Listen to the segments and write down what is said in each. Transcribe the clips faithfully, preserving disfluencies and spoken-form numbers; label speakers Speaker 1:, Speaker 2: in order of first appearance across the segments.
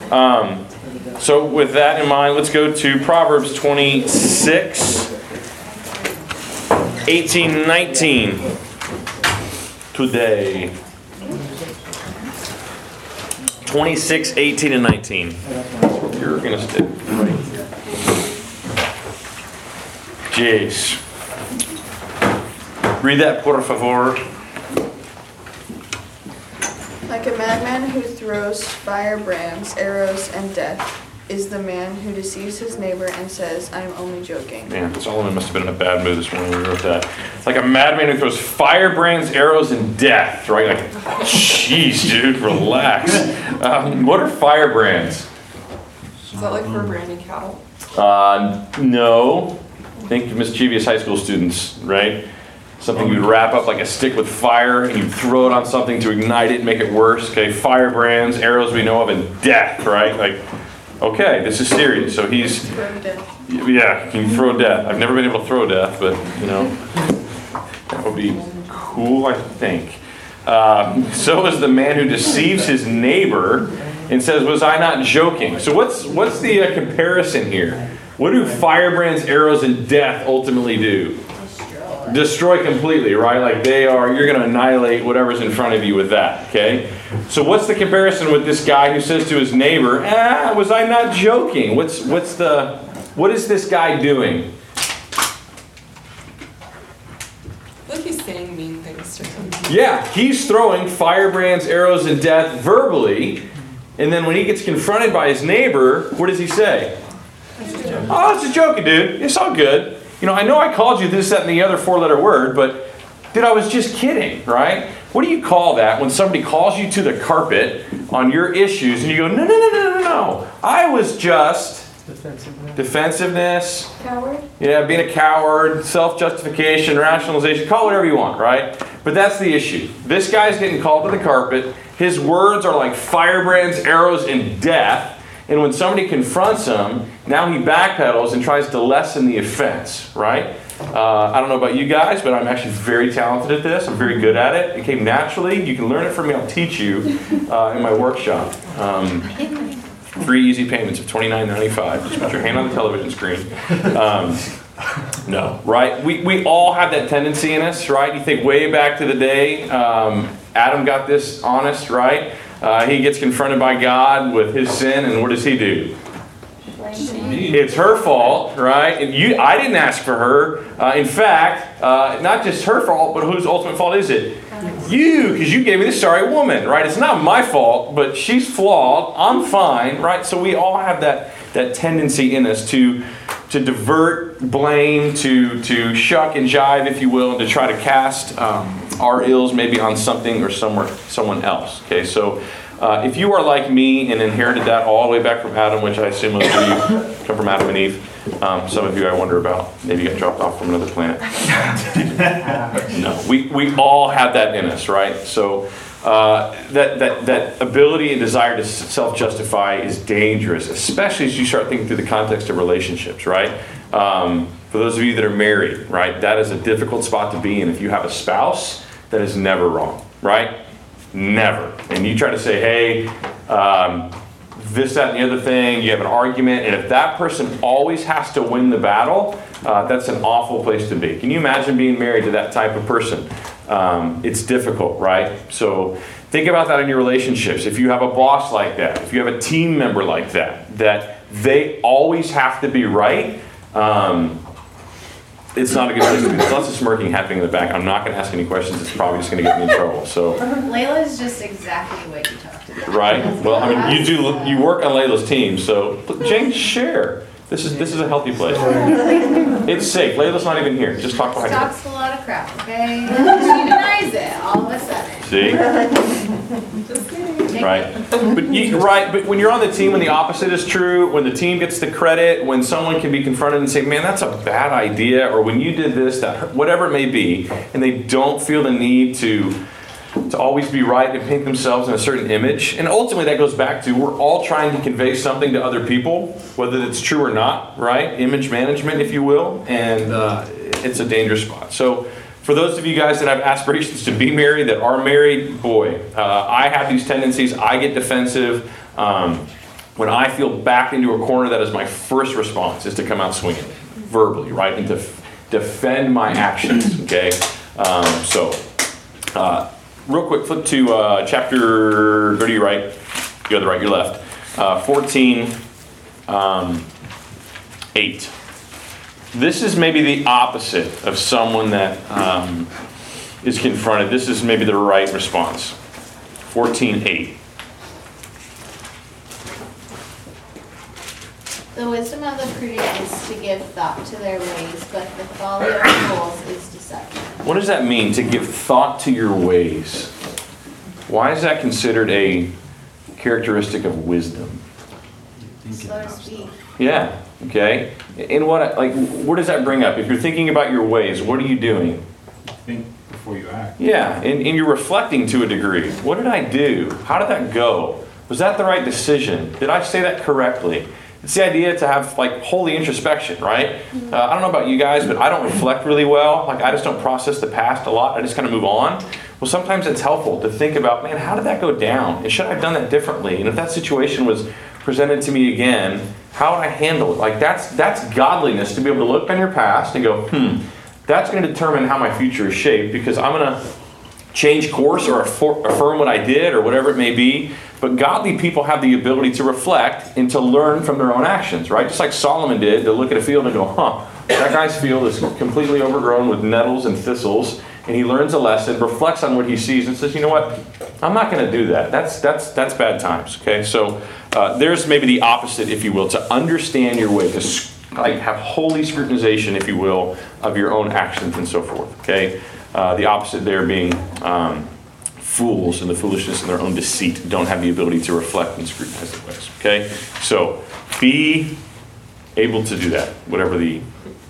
Speaker 1: Um, so with that in mind, let's go to Proverbs twenty-six, eighteen, nineteen. Today. twenty-six, eighteen, and nineteen. You're going to stick right here. Jeez. Read that, por favor.
Speaker 2: Like a madman who throws firebrands, arrows, and death is the man who deceives his neighbor and says, I am only joking.
Speaker 1: Man, Solomon must have been in a bad mood this morning when we wrote that. It's like a madman who throws firebrands, arrows, and death, right? Like, jeez, dude, relax. Um, what are firebrands?
Speaker 3: Is that like for branding cattle?
Speaker 1: Uh, no. Think mischievous high school students, right? Something you'd wrap up like a stick with fire and you'd throw it on something to ignite it and make it worse. Okay, firebrands, arrows we know of, and death, right? Like, okay, this is serious. So he's, yeah, can you throw death? I've never been able to throw death, but, you know, that would be cool, I think. Uh, so is the man who deceives his neighbor and says, was I not joking? So what's what's the uh, comparison here? What do firebrands, arrows, and death ultimately do? Destroy. Destroy completely, right? Like they are, you're going to annihilate whatever's in front of you with that, okay? So what's the comparison with this guy who says to his neighbor, ah, was I not joking? What's what's the, what is this guy doing?
Speaker 3: I think he's saying mean things to him.
Speaker 1: Yeah, he's throwing firebrands, arrows, and death verbally, and then when he gets confronted by his neighbor, what does he say? Oh, it's just joking, dude. It's all good. You know, I know I called you this, that, and the other four-letter word, but, dude, I was just kidding, right? What do you call that when somebody calls you to the carpet on your issues and you go, no, no, no, no, no, no. I was just... Defensiveness. Defensiveness.
Speaker 2: Coward?
Speaker 1: Yeah, being a coward, self-justification, rationalization, call it whatever you want, right? But that's the issue. This guy's getting called to the carpet. His words are like firebrands, arrows, and death. And when somebody confronts him, now he backpedals and tries to lessen the offense, right? Uh, I don't know about you guys, but I'm actually very talented at this. I'm very good at it. It came naturally. You can learn it from me. I'll teach you uh, in my workshop. Um, three easy payments of twenty-nine ninety-five. Just put your hand on the television screen. Um, no, right? We we all have that tendency in us, right? You think way back to the day, um, Adam got this honest, right? Uh, he gets confronted by God with his sin, and what does he do? It's her fault, right? And you, I didn't ask for her. Uh, in fact, uh, not just her fault, but whose ultimate fault is it? You, because you gave me this sorry woman, right? It's not my fault, but she's flawed. I'm fine, right? So we all have that that tendency in us to to divert blame, to to shuck and jive, if you will, and to try to cast um, our ills maybe on something or somewhere someone else. Okay, so. Uh, if you are like me and inherited that all the way back from Adam, which I assume most of you come from Adam and Eve, um, some of you I wonder about, maybe got dropped off from another planet. No, we, we all have that in us, right? So uh, that, that, that ability and desire to self-justify is dangerous, especially as you start thinking through the context of relationships, right? Um, for those of you that are married, right, that is a difficult spot to be in. If you have a spouse, that is never wrong, right? Never. And you try to say, hey, um, this, that, and the other thing, you have an argument, and if that person always has to win the battle, uh, that's an awful place to be. Can you imagine being married to that type of person? Um, it's difficult, right? So think about that in your relationships. If you have a boss like that, if you have a team member like that, that they always have to be right, um, it's not a good place to be. There's lots of smirking happening in the back. I'm not going to ask any questions. It's probably just going to get me in trouble. So,
Speaker 4: Layla's just exactly what you talked about.
Speaker 1: Right? Well, I mean, you do you work on Layla's team, so Jane, share. This is this is a healthy place. It's safe. Layla's not even here. Just talk behind her.
Speaker 4: Talks a lot of crap, okay? She denies it all of a sudden.
Speaker 1: See? Right. But you, right. But when you're on the team, when the opposite is true, when the team gets the credit, when someone can be confronted and say, "Man, that's a bad idea," or when you did this, that, whatever it may be, and they don't feel the need to. to always be right and paint themselves in a certain image. And ultimately that goes back to we're all trying to convey something to other people, whether it's true or not, right? Image management, if you will. And uh, it's a dangerous spot. So for those of you guys that have aspirations to be married, that are married, boy, uh, I have these tendencies. I get defensive. Um, when I feel backed into a corner, that is my first response, is to come out swinging, verbally, right? And to f- defend my actions, okay? Um, so, uh, real quick, flip to uh, chapter, where do you right? You go to the right, your left. Uh, fourteen, um, eight. This is maybe the opposite of someone that um, is confronted. This is maybe the right response. fourteen, eight.
Speaker 4: The wisdom of the prudent is to give thought to their ways, but the folly of fools is deception.
Speaker 1: What does that mean, to give thought to your ways? Why is that considered a characteristic of wisdom?
Speaker 4: Slow to speak.
Speaker 1: Yeah, okay. And what, like, what does that bring up? If you're thinking about your ways, what are you doing?
Speaker 5: Think before you act.
Speaker 1: Yeah, and, and you're reflecting to a degree. What did I do? How did that go? Was that the right decision? Did I say that correctly? It's the idea to have, like, holy introspection, right? Uh, I don't know about you guys, but I don't reflect really well. Like, I just don't process the past a lot. I just kind of move on. Well, sometimes it's helpful to think about, man, how did that go down? And should I have done that differently? And if that situation was presented to me again, how would I handle it? Like, that's that's godliness, to be able to look on your past and go, hmm, that's going to determine how my future is shaped, because I'm going to change course or affirm what I did or whatever it may be. But godly people have the ability to reflect and to learn from their own actions, right? Just like Solomon did, to look at a field and go, huh, that guy's field is completely overgrown with nettles and thistles. And he learns a lesson, reflects on what he sees, and says, you know what? I'm not going to do that. That's that's that's bad times, okay? So uh, there's maybe the opposite, if you will, to understand your way, to like have holy scrutinization, if you will, of your own actions and so forth, okay? Uh, the opposite there being um, fools and the foolishness in their own deceit don't have the ability to reflect and scrutinize their ways, okay? So be able to do that, whatever the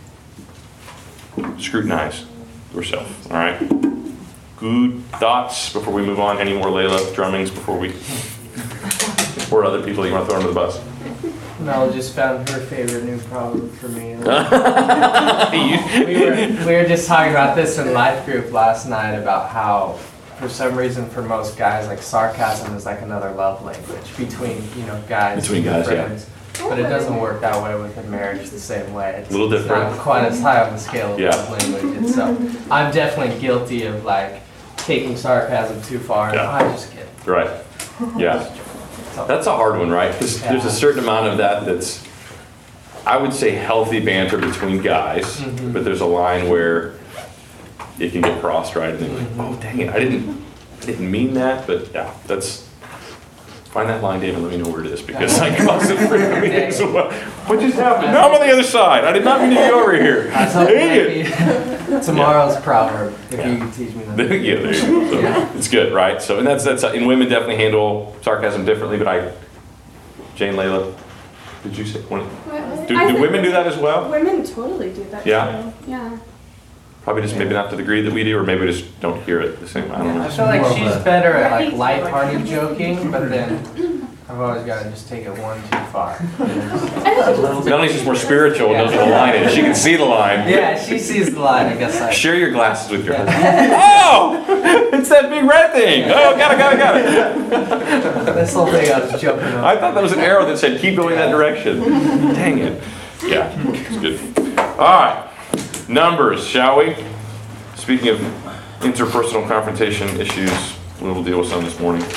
Speaker 1: scrutinize yourself, all right? Good thoughts before we move on? Any more Layla drummings before we, or other people you want to throw under the bus?
Speaker 6: Mel just found her favorite new proverb for me.
Speaker 1: You-
Speaker 6: we, were, we were just talking about this in life group last night about how, for some reason, for most guys, like sarcasm is like another love language between, you know, guys.
Speaker 1: Between
Speaker 6: and
Speaker 1: guys, yeah.
Speaker 6: friends. But it doesn't work that way within marriage the same way. It's,
Speaker 1: A little
Speaker 6: it's
Speaker 1: different.
Speaker 6: not quite as high on the scale of
Speaker 1: Yeah.
Speaker 6: love language. And so I'm definitely guilty of like taking sarcasm too far.
Speaker 1: Yeah.
Speaker 6: I just kid.
Speaker 1: Right. Yeah.
Speaker 6: So,
Speaker 1: That's a hard one, right? Because there's a certain amount of that that's, I would say, healthy banter between guys,
Speaker 6: Mhm.
Speaker 1: but there's a line where it can get crossed, right? And they're like,
Speaker 6: Mhm.
Speaker 1: oh, dang it, I didn't, I didn't mean that, but yeah, that's, find that line, David, let me know where it is, because I crossed it for me as well. What just happened? No, I'm on the other side. I did not mean to go over here.
Speaker 6: I was hoping
Speaker 1: Dang it.
Speaker 6: maybe tomorrow's proverb, if
Speaker 1: Yeah.
Speaker 6: you can teach me that.
Speaker 1: Yeah, there you go. So
Speaker 6: Yeah.
Speaker 1: it's good, right? So, and that's, that's, and women definitely handle sarcasm differently, but I, Jane, Layla, did you say, when, do,
Speaker 7: I
Speaker 1: do
Speaker 7: think
Speaker 1: women do that as well?
Speaker 7: Women totally do that
Speaker 1: Yeah?
Speaker 7: too. Yeah.
Speaker 1: Probably just maybe not to the degree that we do, or maybe we just don't hear it the same. I don't
Speaker 6: I
Speaker 1: know.
Speaker 6: feel like
Speaker 5: More of
Speaker 6: she's
Speaker 5: a-
Speaker 6: better at
Speaker 7: I
Speaker 6: like
Speaker 7: think
Speaker 6: lighthearted joking, but then I've always got to just take it one too far.
Speaker 1: Melanie's just more spiritual and knows what the line is. She can see the line.
Speaker 6: Yeah, she sees the line, I guess. I,
Speaker 1: Share your glasses with your
Speaker 6: Yeah.
Speaker 1: husband. Oh! It's that big red thing! Oh, got it, got it, got it!
Speaker 6: this whole thing I was jumping on.
Speaker 1: I thought that was an arrow that said keep going that direction. Dang it. Yeah, it's good. Alright. Numbers, shall we? Speaking of interpersonal confrontation issues, we will deal with some this morning.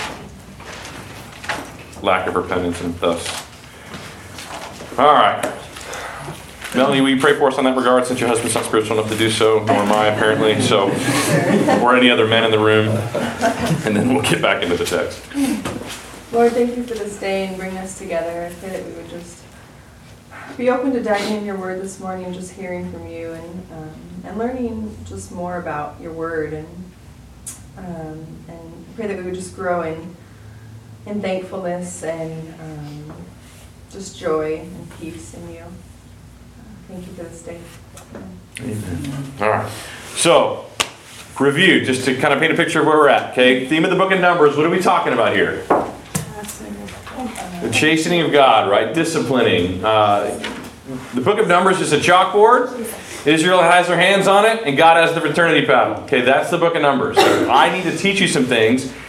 Speaker 1: Lack of repentance and thus. Alright. Melanie, will you pray for us on that regard, since your husband's not spiritual enough to do so, nor am I apparently, so, or any other men in the room, and then we'll get back into the text.
Speaker 8: Lord, thank you for this day and bringing us together. I pray that we would just be open to diving in your word this morning and just hearing from you and um, and learning just more about your word, and um, and pray that we would just grow in in thankfulness and um, just joy and peace in you. Uh, thank you for this day.
Speaker 1: Amen. All right. So, review, just to kind of paint a picture of where we're at, okay? Theme of the book of Numbers, what are we talking about here? The chastening of God, right? Disciplining. Uh, the book of Numbers is a chalkboard. Israel has their hands on it, and God has the fraternity paddle. Okay, that's the book of Numbers. I need to teach you some things,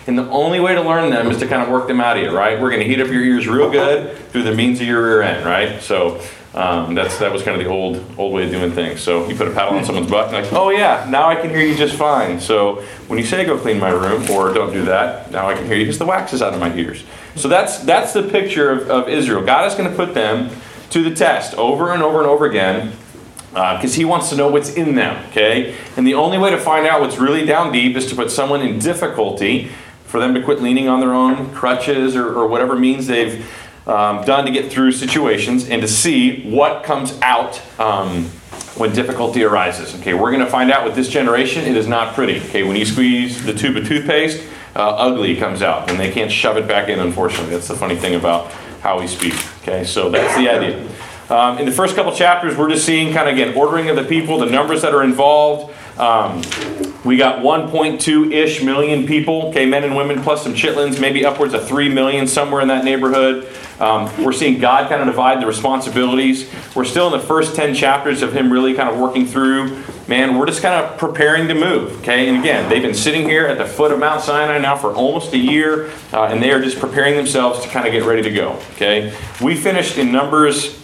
Speaker 1: And the only way to learn them is to kind of work them out of you, right? We're going to heat up your ears real good through the means of your rear end, right? So um, that's that was kind of the old old way of doing things. So you put a paddle on someone's butt, and like, oh yeah, now I can hear you just fine. So when you say go clean my room, or don't do that, now I can hear you because the wax is out of my ears. So that's that's the picture of, of Israel. God is going to put them to the test over and over and over again, because uh, he wants to know what's in them, okay? And the only way to find out what's really down deep is to put someone in difficulty, for them to quit leaning on their own crutches or, or whatever means they've um, done to get through situations, and to see what comes out um, when difficulty arises. Okay, we're going to find out with this generation, it is not pretty. Okay, when you squeeze the tube of toothpaste, uh, ugly comes out, and they can't shove it back in, unfortunately. That's the funny thing about how we speak. Okay, so that's the idea. Um, in the first couple chapters, we're just seeing kind of, again, ordering of the people, the numbers that are involved. Um, we got one point two-ish million people, okay, men and women, plus some chitlins, maybe upwards of three million, somewhere in that neighborhood. Um, we're seeing God kind of divide the responsibilities. We're still in the first ten chapters of him really kind of working through. Man, we're just kind of preparing to move, okay? And again, they've been sitting here at the foot of Mount Sinai now for almost a year, uh, and they are just preparing themselves to kind of get ready to go, okay? We finished in Numbers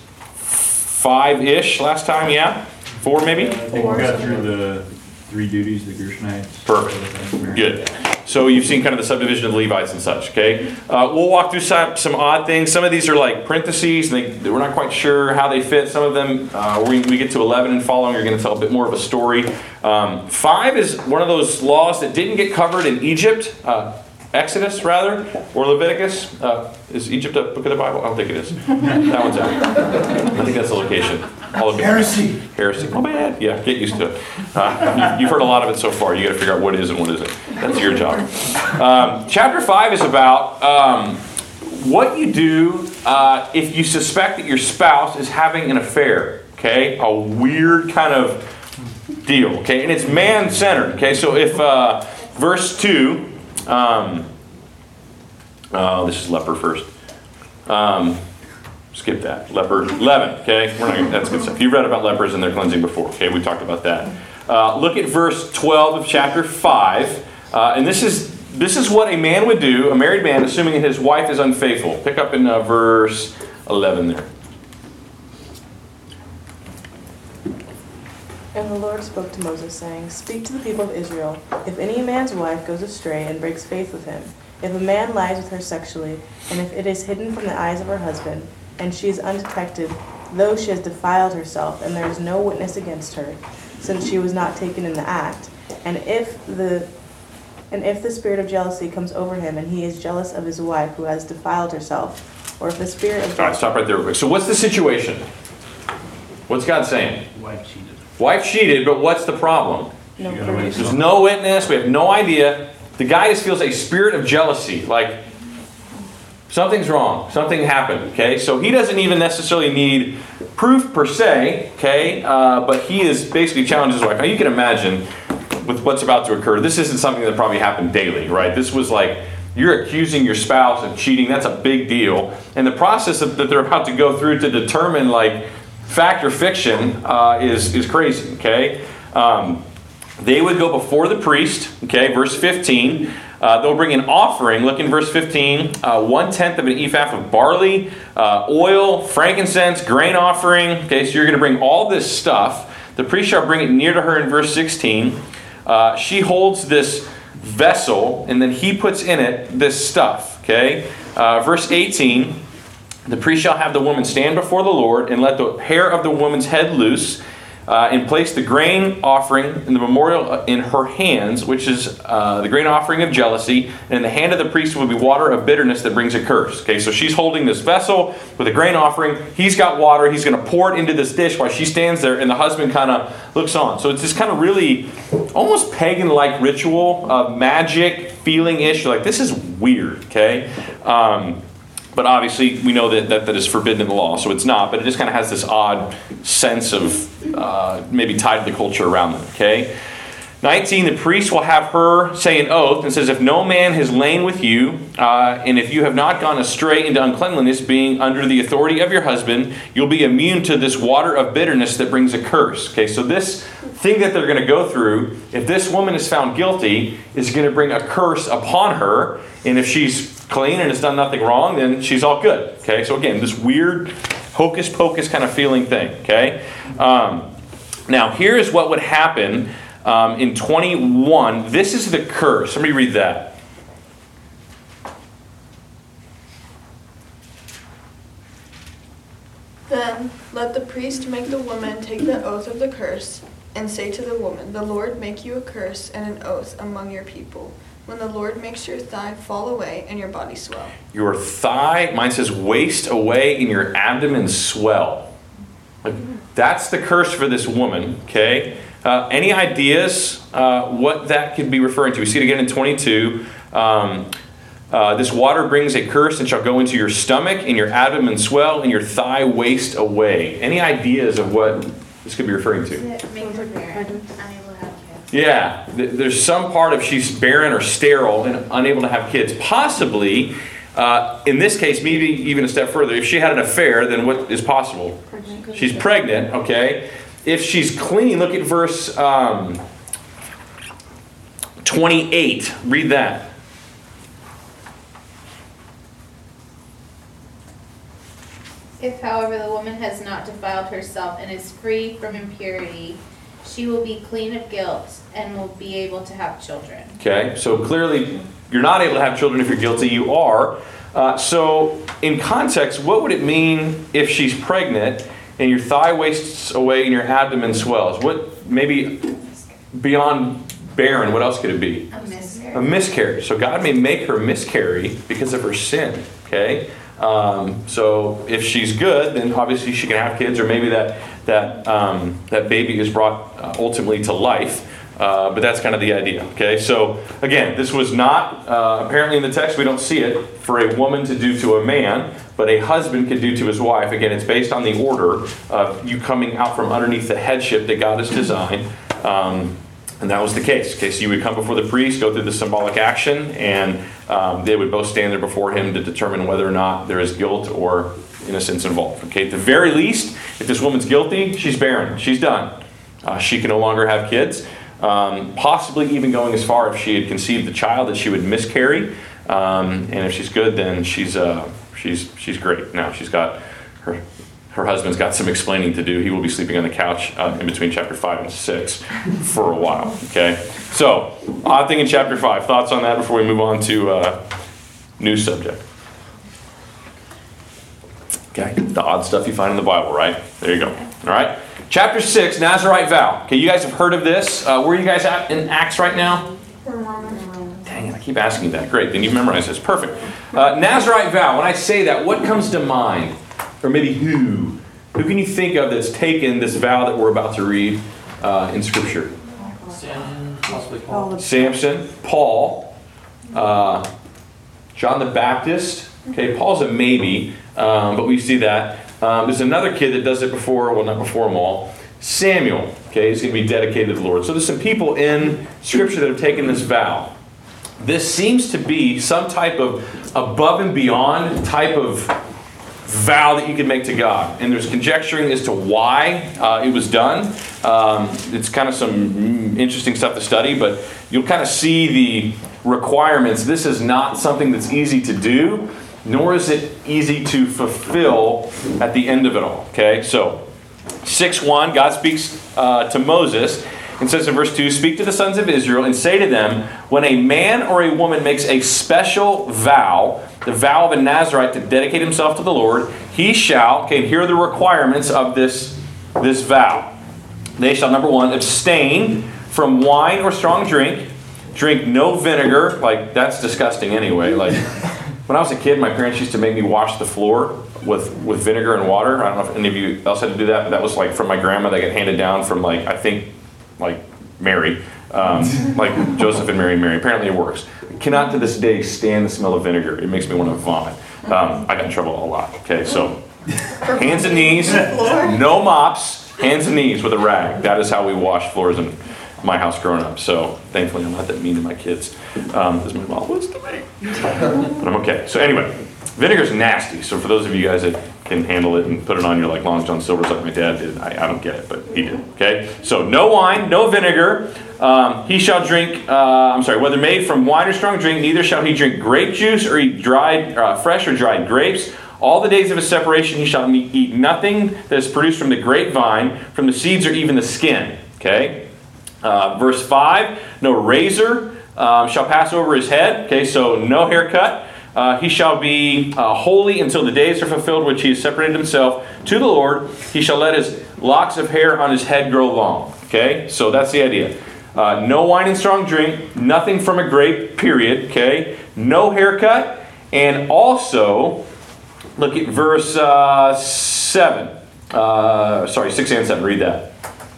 Speaker 1: five-ish last time, yeah? Four maybe?
Speaker 5: I think we got through the three duties, the Gershonites.
Speaker 1: Perfect. Good. So you've seen kind of the subdivision of the Levites and such, okay? Uh, we'll walk through some, some odd things. Some of these are like parentheses. They, we're not quite sure how they fit. Some of them, uh, we, we get to eleven and following, are going to tell a bit more of a story. Um, five is one of those laws that didn't get covered in Egypt. Uh, Exodus, rather, or Leviticus. Uh, is Egypt a book of the Bible? I don't think it is. That one's out. I think that's the location. All of it.
Speaker 5: Heresy.
Speaker 1: Heresy. Oh, bad. Yeah, get used to it. Uh, you, you've heard a lot of it so far. You got to figure out what is and what isn't. That's your job. Um, chapter five is about um, what you do uh, if you suspect that your spouse is having an affair. Okay, a weird kind of deal. Okay, and it's man-centered. Okay, so if uh, verse two. Um, oh, this is leper first. Um, skip that. Leper eleven. Okay, we're not gonna, that's good stuff. You've read about lepers and their cleansing before. Okay, we talked about that. Uh, look at verse twelve of chapter five, uh, and this is this is what a man would do, a married man, assuming that his wife is unfaithful. Pick up in uh, verse eleven there.
Speaker 7: And the Lord spoke to Moses, saying, Speak to the people of Israel. If any man's wife goes astray and breaks faith with him, if a man lies with her sexually, and if it is hidden from the eyes of her husband, and she is undetected, though she has defiled herself, and there is no witness against her, since she was not taken in the act, and if the and if the spirit of jealousy comes over him, and he is jealous of his wife who has defiled herself, or if the spirit of
Speaker 1: All right, stop right there real quick. So what's the situation? What's God saying?
Speaker 5: Wife cheated.
Speaker 1: Wife cheated, but what's the problem?
Speaker 7: no
Speaker 5: You gotta
Speaker 7: provision.
Speaker 1: There's no witness. We have no idea. The guy just feels a spirit of jealousy. Like, something's wrong. Something happened. Okay? So he doesn't even necessarily need proof per se. Okay? Uh, but he is basically challenging his wife. Now, you can imagine with what's about to occur. This isn't something that probably happened daily, right? This was like, you're accusing your spouse of cheating. That's a big deal. And the process of, that they're about to go through to determine, like, fact or fiction uh, is, is crazy, okay? Um, they would go before the priest, okay, verse fifteen. Uh, they'll bring an offering, look in verse fifteen, uh, one-tenth of an ephah of barley, uh, oil, frankincense, grain offering. Okay, so you're going to bring all this stuff. The priest shall bring it near to her in verse sixteen. Uh, she holds this vessel, and then he puts in it this stuff, okay? Uh, verse eighteen. The priest shall have the woman stand before the Lord and let the hair of the woman's head loose uh, and place the grain offering in the memorial in her hands, which is uh, the grain offering of jealousy. And in the hand of the priest will be water of bitterness that brings a curse. Okay, so she's holding this vessel with a grain offering. He's got water. He's going to pour it into this dish while she stands there, and the husband kind of looks on. So it's this kind of really almost pagan-like ritual, uh, magic feeling-ish. Like, this is weird, okay? Um, But obviously, we know that, that that is forbidden in the law, so it's not. But it just kind of has this odd sense of uh, maybe tied to the culture around them, okay? nineteen, the priest will have her say an oath and says, if no man has lain with you, uh, and if you have not gone astray into uncleanliness, being under the authority of your husband, you'll be immune to this water of bitterness that brings a curse. Okay, so this thing that they're going to go through, if this woman is found guilty, is going to bring a curse upon her. And if she's clean and has done nothing wrong, then she's all good. Okay, so again, this weird hocus pocus kind of feeling thing. Okay, um, now here is what would happen. Um, in twenty-one, this is the curse. Let me read that.
Speaker 2: Then let the priest make the woman take the oath of the curse, and say to the woman, the Lord make you a curse and an oath among your people, when the Lord makes your thigh fall away and your body swell.
Speaker 1: Your thigh, mine says waste away, and your abdomen swell. Like, that's the curse for this woman, okay? Uh, any ideas uh, what that could be referring to? We see it again in twenty-two. Um, uh, this water brings a curse and shall go into your stomach, and your abdomen swell, and your thigh waste away. Any ideas of what this could be referring to?
Speaker 4: Make her barren, unable to have kids.
Speaker 1: Yeah, th- there's some part of she's barren or sterile and unable to have kids. Possibly, uh, in this case, maybe even a step further, if she had an affair, then what is possible?
Speaker 4: Pregnant.
Speaker 1: She's pregnant, okay? If she's clean, look at verse um, twenty-eight. Read that.
Speaker 4: If, however, the woman has not defiled herself and is free from impurity, she will be clean of guilt and will be able to have children.
Speaker 1: Okay, so clearly you're not able to have children if you're guilty. You are. Uh, so in context, what would it mean if she's pregnant and your thigh wastes away and your abdomen swells? What, maybe beyond barren, what else could it be?
Speaker 4: A miscarriage.
Speaker 1: A miscarriage. So God may make her miscarry because of her sin. Okay? Um, so if she's good, then obviously she can have kids, or maybe that that um, that baby is brought uh, ultimately to life. Uh, but that's kind of the idea. Okay? So again, this was not, uh, apparently in the text we don't see it, for a woman to do to a man, but a husband could do to his wife. Again, it's based on the order of you coming out from underneath the headship that God has designed. Um, and that was the case. Okay, so you would come before the priest, go through the symbolic action, and um, they would both stand there before him to determine whether or not there is guilt or innocence involved. Okay, at the very least, if this woman's guilty, she's barren. She's done. Uh, she can no longer have kids. Um, possibly even going as far, if she had conceived the child, that she would miscarry. Um, and if she's good, then she's uh, she's she's great. Now she's got her her husband's got some explaining to do. He will be sleeping on the couch uh, in between chapter five and six for a while. Okay, so odd thing in chapter five. Thoughts on that before we move on to uh, new subject. Okay, the odd stuff you find in the Bible, right? There you go. All right. Chapter six, Nazirite vow. Okay, you guys have heard of this. Uh, where are you guys at in Acts right now? Dang it, I keep asking that. Great, then you've memorized this. Perfect. Uh, Nazirite vow. When I say that, what comes to mind? Or maybe who? Who can you think of that's taken this vow that we're about to read uh, in Scripture?
Speaker 9: Samson, possibly Paul.
Speaker 1: Samson, Paul, uh, John the Baptist. Okay, Paul's a maybe, um, but we see that. Um, there's another kid that does it before, well, not before them all. Samuel, okay, he's going to be dedicated to the Lord. So there's some people in Scripture that have taken this vow. This seems to be some type of above and beyond type of vow that you could make to God. And there's conjecturing as to why uh, it was done. Um, it's kind of some interesting stuff to study, but you'll kind of see the requirements. This is not something that's easy to do, nor is it easy to fulfill at the end of it all. Okay, so six one, God speaks uh, to Moses and says in verse two, "Speak to the sons of Israel and say to them, when a man or a woman makes a special vow, the vow of a Nazirite to dedicate himself to the Lord, he shall," okay, here are the requirements of this, this vow. They shall, number one, abstain from wine or strong drink, drink no vinegar, like that's disgusting anyway, like when I was a kid, my parents used to make me wash the floor with, with vinegar and water. I don't know if any of you else had to do that, but that was like from my grandma. That got handed down from like, I think, like Mary. Um, like Joseph and Mary and Mary. Apparently it works. I cannot to this day stand the smell of vinegar. It makes me want to vomit. Um, I got in trouble a lot. Okay, so hands and knees, no mops, hands and knees with a rag. That is how we wash floors and, my house growing up. So thankfully, I'm not that mean to my kids, um, as my mom was to me. But I'm okay. So anyway, vinegar's nasty. So for those of you guys that can handle it and put it on your like Long John Silver's like my dad did, I, I don't get it, but he did. Okay. So no wine, no vinegar. Um, he shall drink. Uh, I'm sorry. Whether made from wine or strong drink, neither shall he drink grape juice or eat dried, uh, fresh or dried grapes. All the days of his separation he shall eat nothing that is produced from the grapevine, from the seeds or even the skin. Okay. Uh, verse five, no razor um, shall pass over his head. Okay, so no haircut. Uh, he shall be uh, holy until the days are fulfilled which he has separated himself to the Lord. He shall let his locks of hair on his head grow long. Okay, so that's the idea. Uh, no wine and strong drink, nothing from a grape, period. Okay, no haircut, and also... Look at verse uh, seven. Uh, sorry, six and seven. Read that.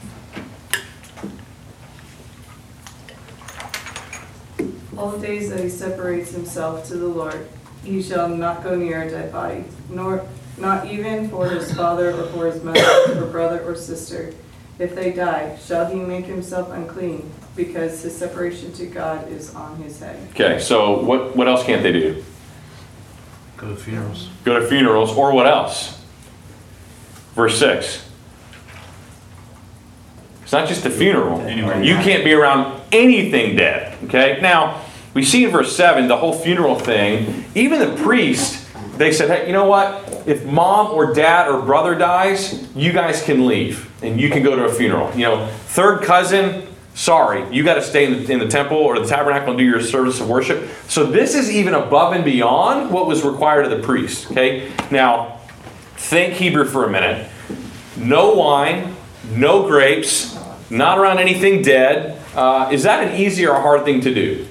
Speaker 10: All the days that he separates himself to the Lord, he shall not go near a dead body, nor not even for his father or for his mother or brother or sister. If they die, shall he make himself unclean, because his separation to God is on his head.
Speaker 1: Okay, so what, what else can't they do?
Speaker 9: Go to funerals.
Speaker 1: Go to funerals, or what else? Verse six. It's not just a funeral.
Speaker 5: Anyway.
Speaker 1: You can't be around anything dead. Okay? Now, we see in verse seven, the whole funeral thing, even the priest, they said, hey, you know what? If mom or dad or brother dies, you guys can leave. And you can go to a funeral. You know, third cousin, sorry, you got to stay in the, in the temple or the tabernacle and do your service of worship. So this is even above and beyond what was required of the priest. Okay? Now, think Hebrew for a minute. No wine, no grapes, not around anything dead. Uh, is that an easy or a hard thing to do?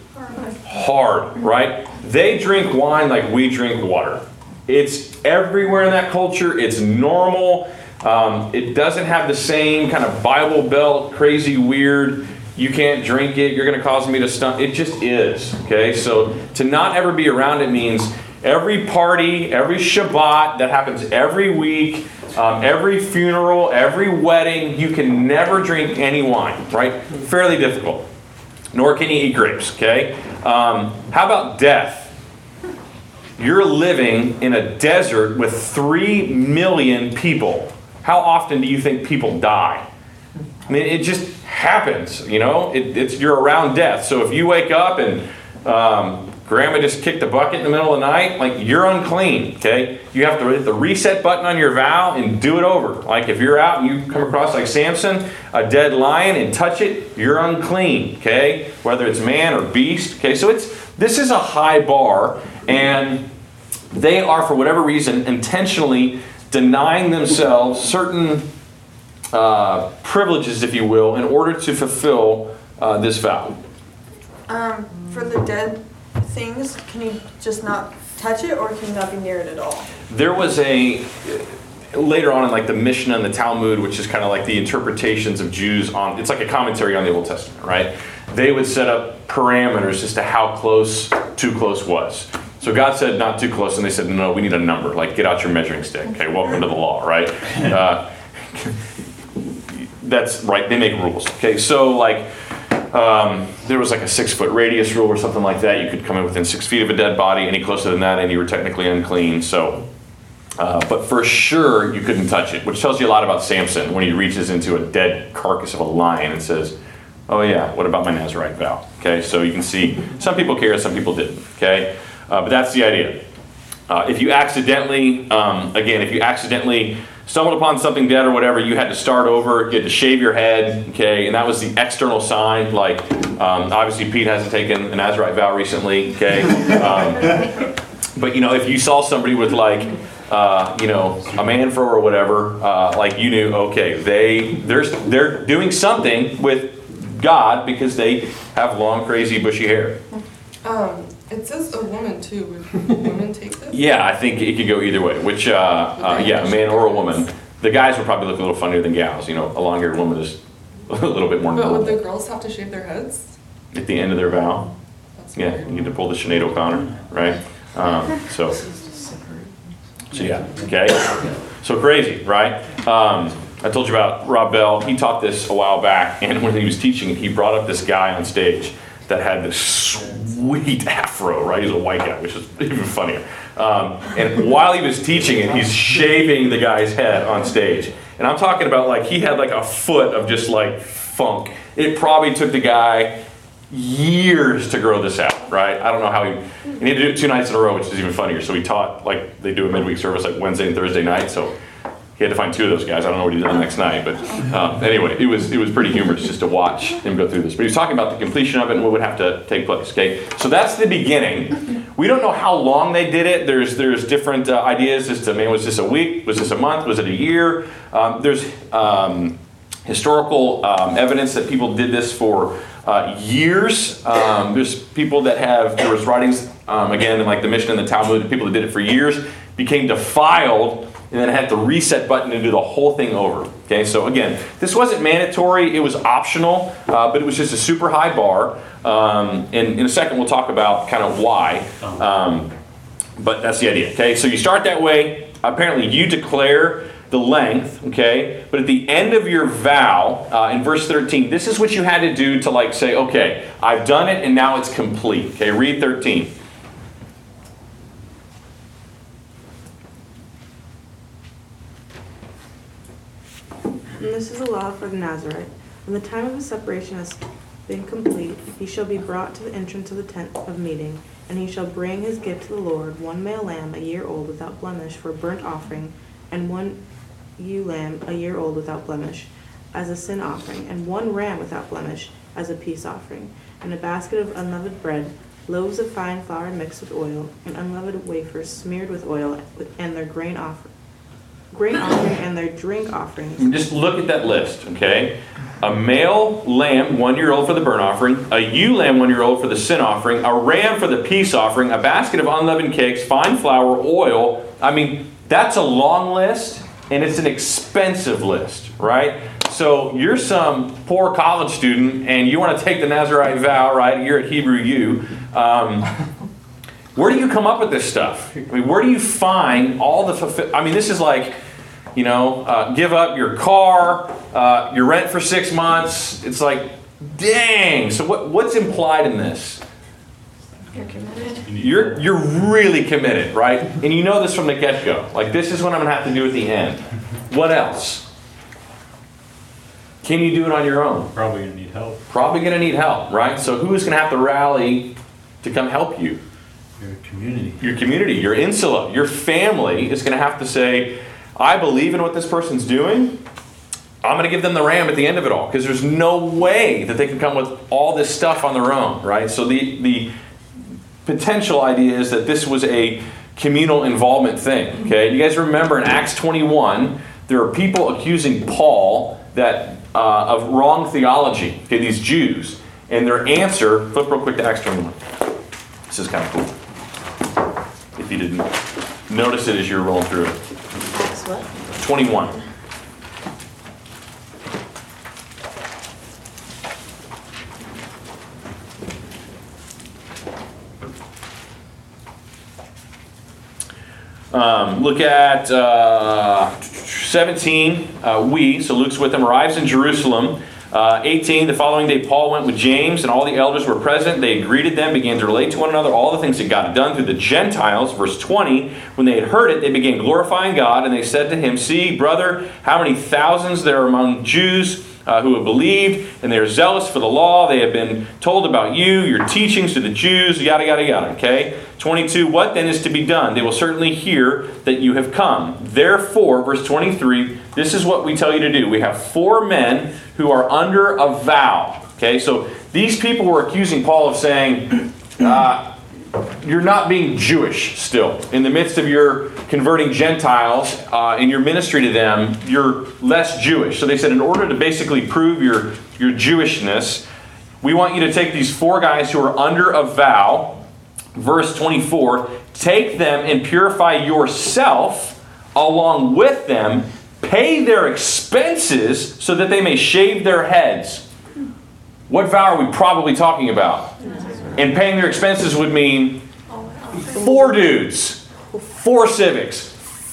Speaker 1: Hard, right? They drink wine like we drink water. It's everywhere in that culture. It's normal. Um, it doesn't have the same kind of Bible Belt, crazy, weird, you can't drink it, you're going to cause me to stunt. It just is, okay? So to not ever be around it means every party, every Shabbat that happens every week, um, every funeral, every wedding, you can never drink any wine, right? Fairly difficult. Nor can you eat grapes, okay? Um, how about death? You're living in a desert with three million people. How often do you think people die? I mean, it just happens, you know? It, it's you're around death. So if you wake up and um, grandma just kicked the bucket in the middle of the night, like, you're unclean, okay? You have to hit the reset button on your vow and do it over. Like, if you're out and you come across, like Samson, a dead lion, and touch it, you're unclean, okay? Whether it's man or beast, okay? So it's this is a high bar, and they are, for whatever reason, intentionally denying themselves certain uh, privileges, if you will, in order to fulfill uh, this vow.
Speaker 2: Um, for the dead things, can you just not touch it, or can you not be near it at all?
Speaker 1: There was a, later on in like the Mishnah and the Talmud, which is kind of like the interpretations of Jews on, it's like a commentary on the Old Testament, right? They would set up parameters as to how close too close was. So God said not too close, and they said, no, we need a number. Like, get out your measuring stick. Okay, welcome to the law, right? Uh, that's right, they make rules. Okay, so like, um, there was like a six-foot radius rule or something like that. You could come in within six feet of a dead body. Any closer than that, and you were technically unclean. So, uh, but for sure, you couldn't touch it, which tells you a lot about Samson when he reaches into a dead carcass of a lion and says, oh yeah, what about my Nazirite vow? Okay, so you can see some people cared, some people didn't. Okay. Uh, but that's the idea. Uh, if you accidentally, um, again, if you accidentally stumbled upon something dead or whatever, you had to start over, you had to shave your head, okay, and that was the external sign. Like, um, obviously Pete hasn't taken a Nazirite vow recently, okay? Um, but, you know, if you saw somebody with, like, uh, you know, a man-fro or whatever, uh, like, you knew, okay, they, they're, they're doing something with God because they have long, crazy, bushy hair.
Speaker 3: Um, it says a woman too. Would women take this?
Speaker 1: Yeah, I think it could go either way. Which, uh, uh, yeah, a man or a woman. The guys would probably look a little funnier than gals. You know, a long-haired woman is a little bit more
Speaker 3: But
Speaker 1: normal.
Speaker 3: would the girls have to shave their heads?
Speaker 1: At the end of their vow.
Speaker 3: That's
Speaker 1: Yeah,
Speaker 3: weird.
Speaker 1: you need to pull the Sinead O'Connor, right? Um, so, so, yeah, okay. So crazy, right? Um, I told you about Rob Bell. He taught this a while back, and when he was teaching, he brought up this guy on stage that had this sweet afro, right? He's a white guy, which is even funnier. Um, and while he was teaching it, he's shaving the guy's head on stage. And I'm talking about like he had like a foot of just like funk. It probably took the guy years to grow this out, right? I don't know how he, and he had to do it two nights in a row, which is even funnier. So he taught, like they do a midweek service like Wednesday and Thursday night. So he had to find two of those guys. I don't know what he did the next night, but um, anyway, it was it was pretty humorous just to watch him go through this. But he was talking about the completion of it and what would have to take place. Okay, so that's the beginning. We don't know how long they did it. There's there's different uh, ideas as to, man, was this a week? Was this a month? Was it a year? Um, there's um, historical um, evidence that people did this for uh, years. Um, there's people that have, there was writings, um, again, in like the Mishnah and the Talmud, people that did it for years, became defiled, and then had the reset button to do the whole thing over. Okay, so again, this wasn't mandatory, it was optional, uh, but it was just a super high bar. Um, and in a second, we'll talk about kind of why. Um, but that's the idea. Okay, so you start that way. Apparently, you declare the length. Okay, but at the end of your vow, uh, in verse thirteen, this is what you had to do to like say, okay, I've done it, and now it's complete. Okay, read thirteen.
Speaker 7: And this is the law for the Nazarite. When the time of his separation has been complete, he shall be brought to the entrance of the tent of meeting, and he shall bring his gift to the Lord, one male lamb a year old without blemish for a burnt offering, and one ewe lamb a year old without blemish as a sin offering, and one ram without blemish as a peace offering, and a basket of unleavened bread, loaves of fine flour mixed with oil, and unleavened wafers smeared with oil, and their grain offering. Grain offering and their drink offerings.
Speaker 1: Just look at that list, okay? A male lamb, one year old for the burnt offering, a ewe lamb, one year old for the sin offering, a ram for the peace offering, a basket of unleavened cakes, fine flour, oil. I mean, that's a long list, and it's an expensive list, right? So you're some poor college student, and you want to take the Nazarite vow, right? You're at Hebrew U. Um, Where do you come up with this stuff? I mean, where do you find all the fulfill? I mean, this is like, you know, uh, give up your car, uh, your rent for six months. It's like, dang. So what, what's implied in this?
Speaker 2: You're committed.
Speaker 1: You're you're really committed, right? And you know this from the get-go. Like, this is what I'm going to have to do at the end. What else? Can you do it on your own?
Speaker 5: Probably going to need help.
Speaker 1: Probably going to need help, right? So who is going to have to rally to come help you?
Speaker 9: Your community.
Speaker 1: Your community, your insula, your family is going to have to say, I believe in what this person's doing. I'm going to give them the ram at the end of it all, because there's no way that they can come with all this stuff on their own, right? So the, the potential idea is that this was a communal involvement thing, okay? You guys remember in Acts twenty-one, there are people accusing Paul that uh, of wrong theology, okay, these Jews. And their answer, flip real quick to Acts twenty-one. This is kind of cool. If you didn't notice it as you're rolling through it.
Speaker 7: Acts what?
Speaker 1: twenty-one. Um, look at uh, seventeen. Uh, we, so Luke's with them, arrives in Jerusalem. Uh, eighteen, the following day Paul went with James, and all the elders were present. They greeted them, began to relate to one another all the things that God had done through the Gentiles. Verse twenty, when they had heard it, they began glorifying God, and they said to him, see, brother, how many thousands there are among Jews uh, who have believed, and they are zealous for the law. They have been told about you, your teachings to the Jews, yada, yada, yada. Okay? twenty-two, what then is to be done? They will certainly hear that you have come. Therefore, verse twenty-three, this is what we tell you to do. We have four men who are under a vow. Okay, so these people were accusing Paul of saying, uh, you're not being Jewish still. In the midst of your converting Gentiles, uh, in your ministry to them, you're less Jewish. So they said, in order to basically prove your, your Jewishness, we want you to take these four guys who are under a vow, verse twenty-four, take them and purify yourself along with them, pay their expenses so that they may shave their heads. What vow are we probably talking about? And paying their expenses would mean four dudes, four civics,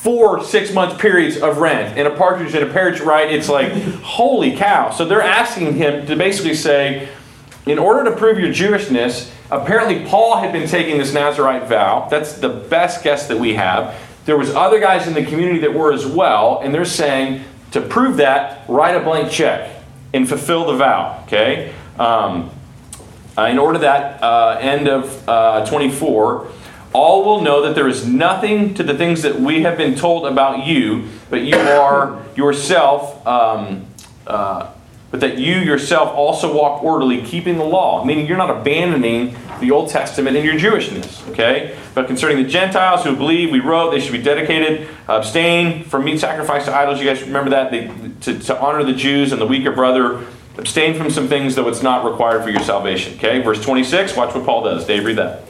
Speaker 1: four six month periods of rent. And a partridge in a pear tree, right? It's like, holy cow. So they're asking him to basically say, in order to prove your Jewishness, apparently Paul had been taking this Nazirite vow. That's the best guess that we have. There was other guys in the community that were as well, and they're saying, to prove that, write a blank check and fulfill the vow, okay? Um, uh, in order that, uh, end of uh, twenty-four, all will know that there is nothing to the things that we have been told about you, but you are yourself, um, uh, but that you yourself also walk orderly, keeping the law. Meaning you're not abandoning the Old Testament in your Jewishness, okay? But concerning the Gentiles who believe, we wrote, they should be dedicated, abstain from meat sacrificed to idols. You guys remember that? They, to, to honor the Jews and the weaker brother. Abstain from some things, though it's not required for your salvation, okay? Verse twenty-six, watch what Paul does. Dave, read that.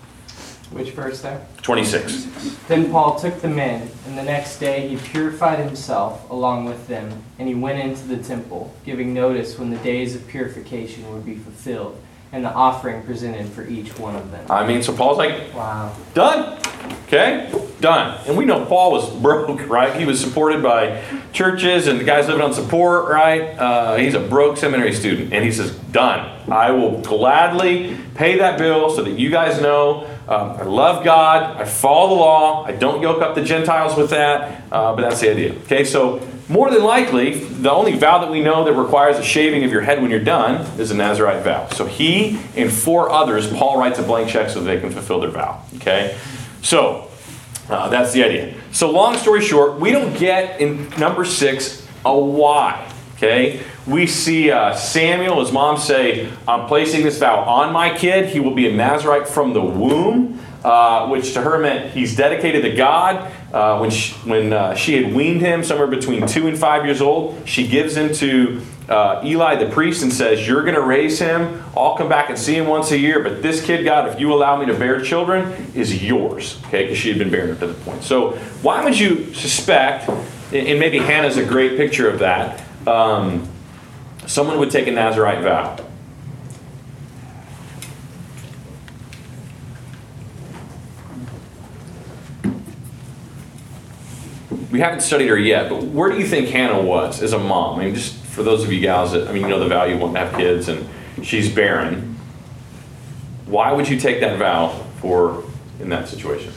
Speaker 6: Which verse there?
Speaker 1: twenty-six.
Speaker 6: Then Paul took the men, and the next day he purified himself along with them, and he went into the temple, giving notice when the days of purification would be fulfilled, and the offering presented for each one of them.
Speaker 1: I mean, so Paul's like,
Speaker 6: Wow.
Speaker 1: done. Okay? Done. And we know Paul was broke, right? He was supported by churches and the guys living on support, right? Uh, he's a broke seminary student. And he says, done. I will gladly pay that bill so that you guys know um, I love God. I follow the law. I don't yoke up the Gentiles with that. Uh, but that's the idea. Okay? So more than likely, the only vow that we know that requires a shaving of your head when you're done is a Nazirite vow. So he and four others, Paul writes a blank check so they can fulfill their vow. Okay? So, uh, that's the idea. So long story short, we don't get in number six a why. Okay? We see uh, Samuel, his mom say, I'm placing this vow on my kid. He will be a Nazirite from the womb, uh, which to her meant he's dedicated to God. Uh, when she, when uh, she had weaned him somewhere between two and five years old, she gives him to uh, Eli the priest and says, you're going to raise him. I'll come back and see him once a year. But this kid, God, if you allow me to bear children, is yours. Okay, because she had been barren up to the point. So why would you suspect, and maybe Hannah's a great picture of that, um, someone would take a Nazirite vow? We haven't studied her yet, but where do you think Hannah was as a mom? I mean, just for those of you gals that, I mean, you know the value of wanting to have kids, and she's barren. Why would you take that vow for in that situation?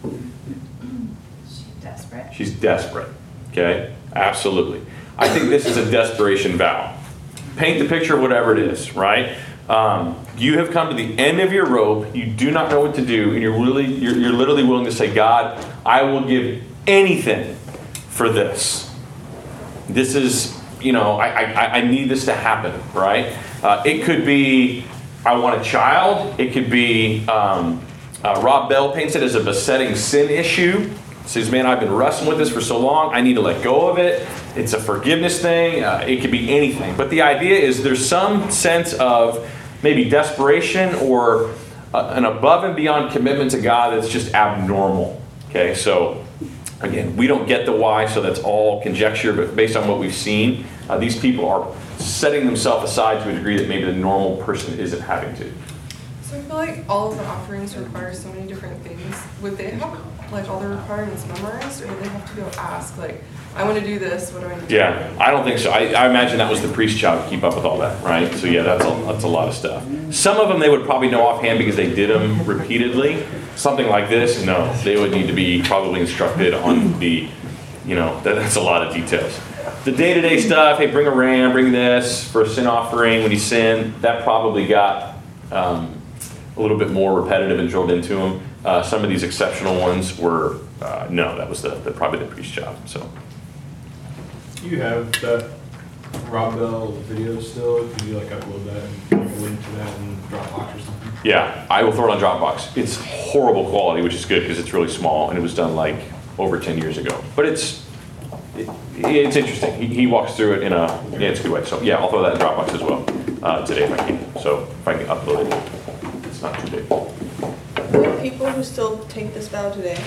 Speaker 4: She's desperate.
Speaker 1: She's desperate. Okay? Absolutely. I think this is a desperation vow. Paint the picture of whatever it is, right? Um, you have come to the end of your rope. You do not know what to do, and you're really, you're, you're literally willing to say, God, I will give anything for this. This is, you know, I, I, I need this to happen, right? Uh, it could be, I want a child. It could be, um, uh, Rob Bell paints it as a besetting sin issue. Says, man, I've been wrestling with this for so long. I need to let go of it. It's a forgiveness thing. Uh, it could be anything. But the idea is there's some sense of maybe desperation or uh, an above and beyond commitment to God that's just abnormal. Okay, so again, we don't get the why, so that's all conjecture, but based on what we've seen, uh, these people are setting themselves aside to a degree that maybe the normal person isn't having to.
Speaker 3: So I feel like all of the offerings require so many different things. Would they have like all the requirements memorized, or do they have to go ask, like, I want to do this, what do I need to do?
Speaker 1: Yeah, I don't think so. I, I imagine that was the priest's job to keep up with all that, right? So yeah, that's a, that's a lot of stuff. Some of them they would probably know offhand because they did them repeatedly. Something like this, no. They would need to be probably instructed on the, you know, that, that's a lot of details. The day-to-day stuff, hey, bring a ram, bring this for a sin offering when you sin, that probably got um, a little bit more repetitive and drilled into them. Uh, some of these exceptional ones were, uh, no, that was the, the probably the priest's job, so.
Speaker 5: Do you have that Rob Bell video still? Can you like upload that and like, a link to that in Dropbox or something?
Speaker 1: Yeah, I will throw it on Dropbox. It's horrible quality, which is good because it's really small, and it was done like over ten years ago. But it's it, it's interesting. He, he walks through it in a yeah, it's a good way. So yeah, I'll throw that in Dropbox as well uh, today if I can. So if I can upload it, it's not too big.
Speaker 2: Are there people who still take this vow today?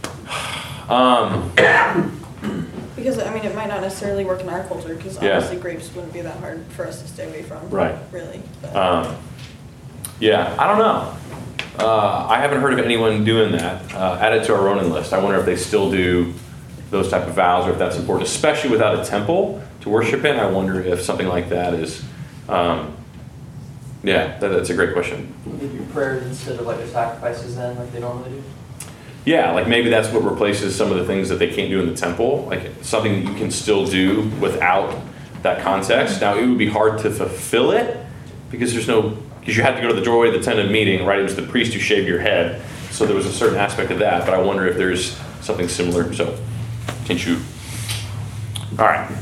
Speaker 1: Um,
Speaker 2: Because, I mean, it might not necessarily work in our culture, because
Speaker 1: Yeah.
Speaker 2: obviously grapes wouldn't be that hard for us to stay away from.
Speaker 1: Right.
Speaker 2: Really. But.
Speaker 1: um, yeah, I don't know. Uh, I haven't heard of anyone doing that. Uh, add it to our Ronin list. I wonder if they still do those type of vows, or if that's important, especially without a temple to worship in. I wonder if something like that is, um, yeah, that, that's a great question.
Speaker 6: They do prayers instead of like the sacrifices then, like they normally do?
Speaker 1: Yeah, like maybe that's what replaces some of the things that they can't do in the temple, like something that you can still do without that context. Now, it would be hard to fulfill it because there's no, because you had to go to the doorway of the tent of meeting, right? It was the priest who shaved your head. So there was a certain aspect of that, but I wonder if there's something similar. So, can shoot. All right.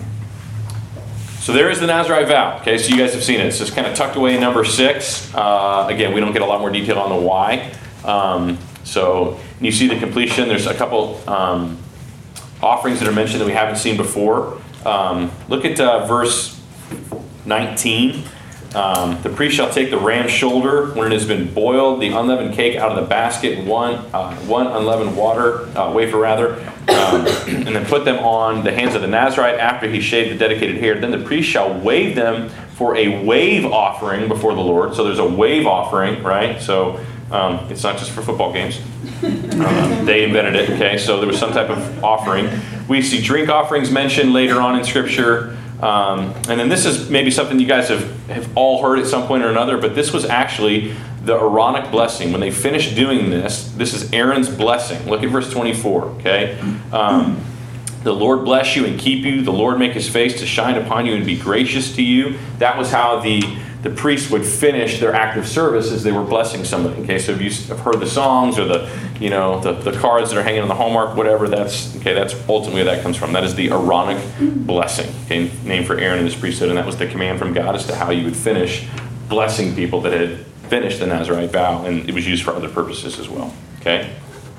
Speaker 1: So there is the Nazirite vow. Okay, so you guys have seen it. It's just kind of tucked away in number six. Uh, again, we don't get a lot more detail on the why. Um, so you see the completion. There's a couple um, offerings that are mentioned that we haven't seen before. Um, look at uh, verse nineteen. Um, the priest shall take the ram's shoulder when it has been boiled, the unleavened cake out of the basket, one uh, one unleavened water uh, wafer rather, um, and then put them on the hands of the Nazirite after he shaved the dedicated hair. Then the priest shall wave them for a wave offering before the Lord. So there's a wave offering, right? So um, it's not just for football games. Uh, they invented it. Okay, so there was some type of offering. We see drink offerings mentioned later on in Scripture. Um, and then this is maybe something you guys have, have all heard at some point or another, but this was actually the Aaronic blessing. When they finished doing this, this is Aaron's blessing. Look at verse twenty-four, okay? Um, the Lord bless you and keep you. The Lord make his face to shine upon you and be gracious to you. That was how the, the priests would finish their act of service as they were blessing somebody. Okay, so if you have heard the songs or the, you know, the, the cards that are hanging on the hallmark, whatever, that's okay. That's ultimately where that comes from. That is the Aaronic blessing, okay, named for Aaron and his priesthood, and that was the command from God as to how you would finish blessing people that had finished the Nazirite vow, and it was used for other purposes as well. Okay,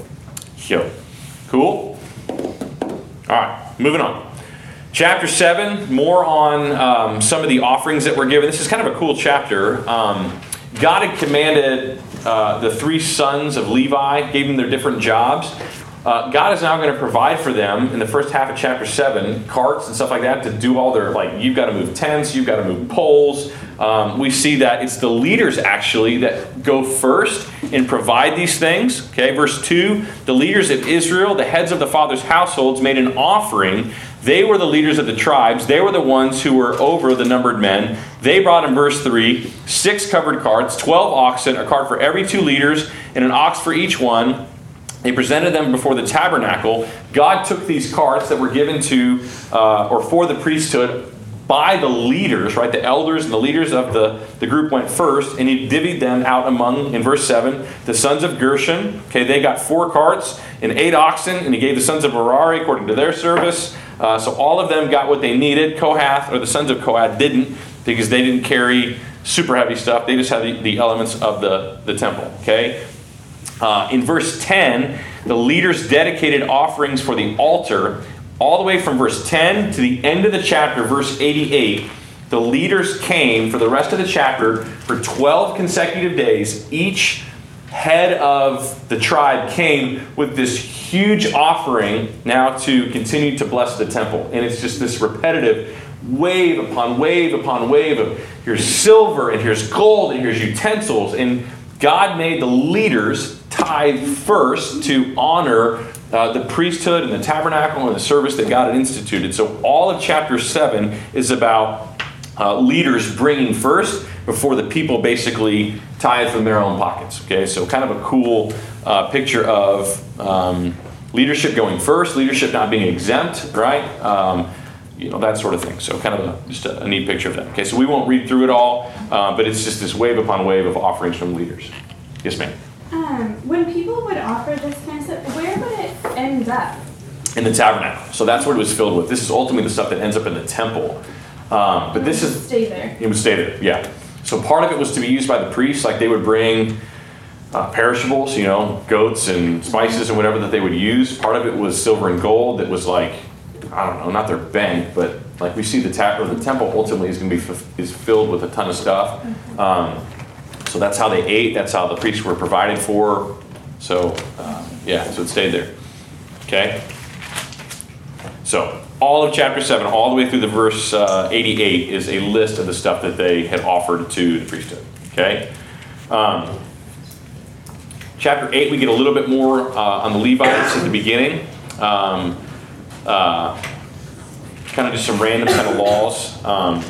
Speaker 1: so cool. All right, moving on. Chapter seven, more on um, some of the offerings that were given. This is kind of a cool chapter. Um, God had commanded uh, the three sons of Levi, gave them their different jobs. Uh, God is now going to provide for them in the first half of chapter seven, carts and stuff like that to do all their, like, you've got to move tents, you've got to move poles. Um, we see that it's the leaders actually that go first and provide these things. Okay, verse two, the leaders of Israel, the heads of the fathers' households, made an offering. They were the leaders of the tribes. They were the ones who were over the numbered men. They brought in verse three, six covered carts, twelve oxen, a cart for every two leaders, and an ox for each one. They presented them before the tabernacle. God took these carts that were given to, uh, or for the priesthood, by the leaders, right? The elders and the leaders of the, the group went first, and he divvied them out among, in verse seven, the sons of Gershon. Okay, they got four carts and eight oxen, and he gave the sons of Merari according to their service. Uh, so all of them got what they needed. Kohath, or the sons of Kohath, didn't, because they didn't carry super heavy stuff. They just had the, the elements of the, the temple. Okay. Uh, in verse ten, the leaders dedicated offerings for the altar. All the way from verse ten to the end of the chapter, verse eighty-eight, the leaders came for the rest of the chapter for twelve consecutive days. Each head of the tribe came with this huge offering now to continue to bless the temple. And it's just this repetitive wave upon wave upon wave of here's silver and here's gold and here's utensils. And God made the leaders tithe first to honor uh, the priesthood and the tabernacle and the service that God had instituted. So all of chapter seven is about uh, leaders bringing first before the people basically tithe from their own pockets. Okay, so kind of a cool uh, picture of um, leadership going first, leadership not being exempt, right? Um, you know, that sort of thing. So kind of a, just a, a neat picture of that. Okay, so we won't read through it all, uh, but it's just this wave upon wave of offerings from leaders. Yes, ma'am.
Speaker 11: Um, when people would offer this kind of stuff, where would it end up?
Speaker 1: In the tabernacle. So that's what it was filled with. This is ultimately the stuff that ends up in the temple. Um, but this is...
Speaker 11: Stay there.
Speaker 1: It would stay there, yeah. So part of it was to be used by the priests. Like they would bring uh, perishables, you know, goats and spices and whatever that they would use. Part of it was silver and gold that was like, I don't know, not their bank, but like we see the, ta- or the temple ultimately is going to be f- is filled with a ton of stuff. Um, So that's how they ate. That's how the priests were provided for. So, uh, yeah, so it stayed there. Okay? So, all of chapter seven, all the way through the verse uh, eighty-eight, is a list of the stuff that they had offered to the priesthood. Okay? Um, chapter eight, we get a little bit more uh, on the Levites at the beginning. Um, uh, kind of just some random kind of laws. Um,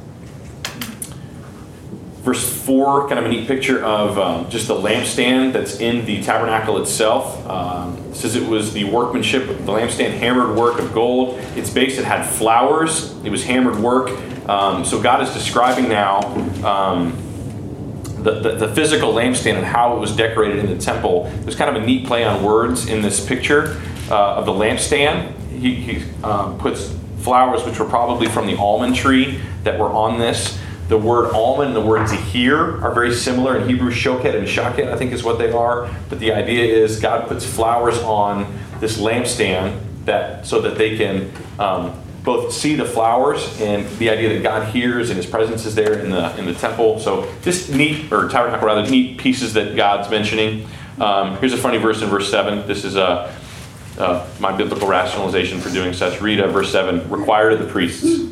Speaker 1: verse four, kind of a neat picture of um, just the lampstand that's in the tabernacle itself. Um, it says it was the workmanship of the lampstand, hammered work of gold. Its base, it had flowers. It was hammered work. Um, so God is describing now um, the, the, the physical lampstand and how it was decorated in the temple. There's kind of a neat play on words in this picture uh, of the lampstand. He, he um, puts flowers, which were probably from the almond tree, that were on this. The word almond and the word zahir are very similar in Hebrew. Shoket and shaket, I think, is what they are. But the idea is God puts flowers on this lampstand that so that they can um, both see the flowers and the idea that God hears and His presence is there in the in the temple. So just neat, or tabernacle rather, neat pieces that God's mentioning. Um, here's a funny verse in verse seven. This is a uh, my biblical rationalization for doing such. Read uh, verse seven. Required of the priests.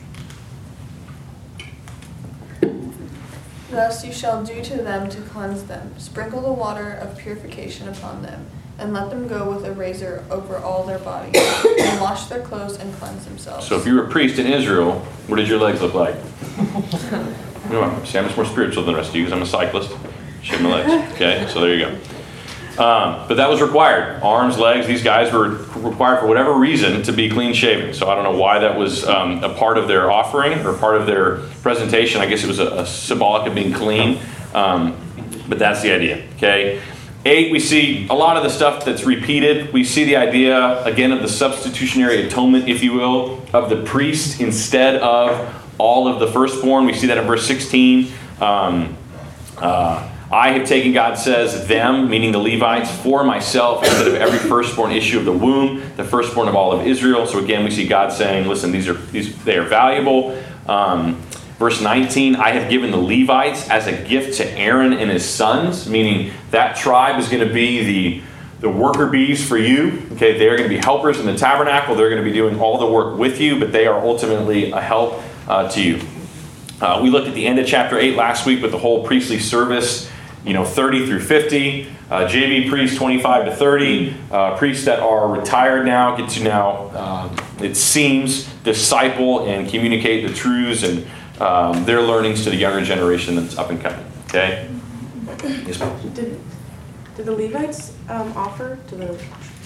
Speaker 2: Thus you shall do to them to cleanse them. Sprinkle the water of purification upon them, and let them go with a razor over all their bodies, and wash their clothes and cleanse themselves.
Speaker 1: So if you were a priest in Israel, what did your legs look like? You know, see, I'm just more spiritual than the rest of you because I'm a cyclist. Shave my legs. Okay, so there you go. Um, but that was required. Arms, legs, these guys were required for whatever reason to be clean shaven. So I don't know why that was um, a part of their offering or part of their presentation. I guess it was a, a symbolic of being clean. Um, but that's the idea. Okay. Eight, we see a lot of the stuff that's repeated. We see the idea, again, of the substitutionary atonement, if you will, of the priest instead of all of the firstborn. We see that in verse sixteen. Um, uh, I have taken, God says, them, meaning the Levites, for myself instead of every firstborn issue of the womb, the firstborn of all of Israel. So again, we see God saying, listen, these are these they are valuable. Um, verse nineteen, I have given the Levites as a gift to Aaron and his sons, meaning that tribe is going to be the, the worker bees for you. Okay, they're going to be helpers in the tabernacle. They're going to be doing all the work with you, but they are ultimately a help uh, to you. Uh, we looked at the end of chapter eight last week with the whole priestly service. You know, thirty through fifty, uh, J V priests twenty-five to thirty, uh, priests that are retired now get to now, um, it seems, disciple and communicate the truths and um, their learnings to the younger generation that's up and coming. Okay? Yes, ma'am.
Speaker 7: Did, did the Levites um, offer to the...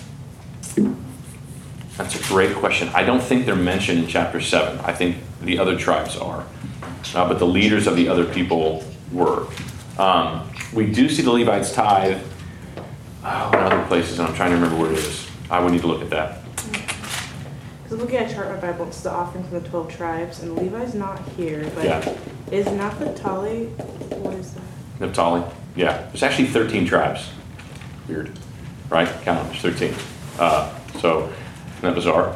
Speaker 1: That's a great question. I don't think they're mentioned in chapter seven. I think the other tribes are. Uh, but the leaders of the other people were. Um, we do see the Levites tithe oh, in other places, and I'm trying to remember where it is. I would need to look at that.
Speaker 7: Because looking at chart my Bible, it's the offering from the twelve tribes, and Levi's not here, but
Speaker 1: Yeah.
Speaker 7: is Naphtali, what is that?
Speaker 1: Naphtali. Yeah. There's actually thirteen tribes. Weird. Right? Count them. There's thirteen. Uh, so, isn't that bizarre?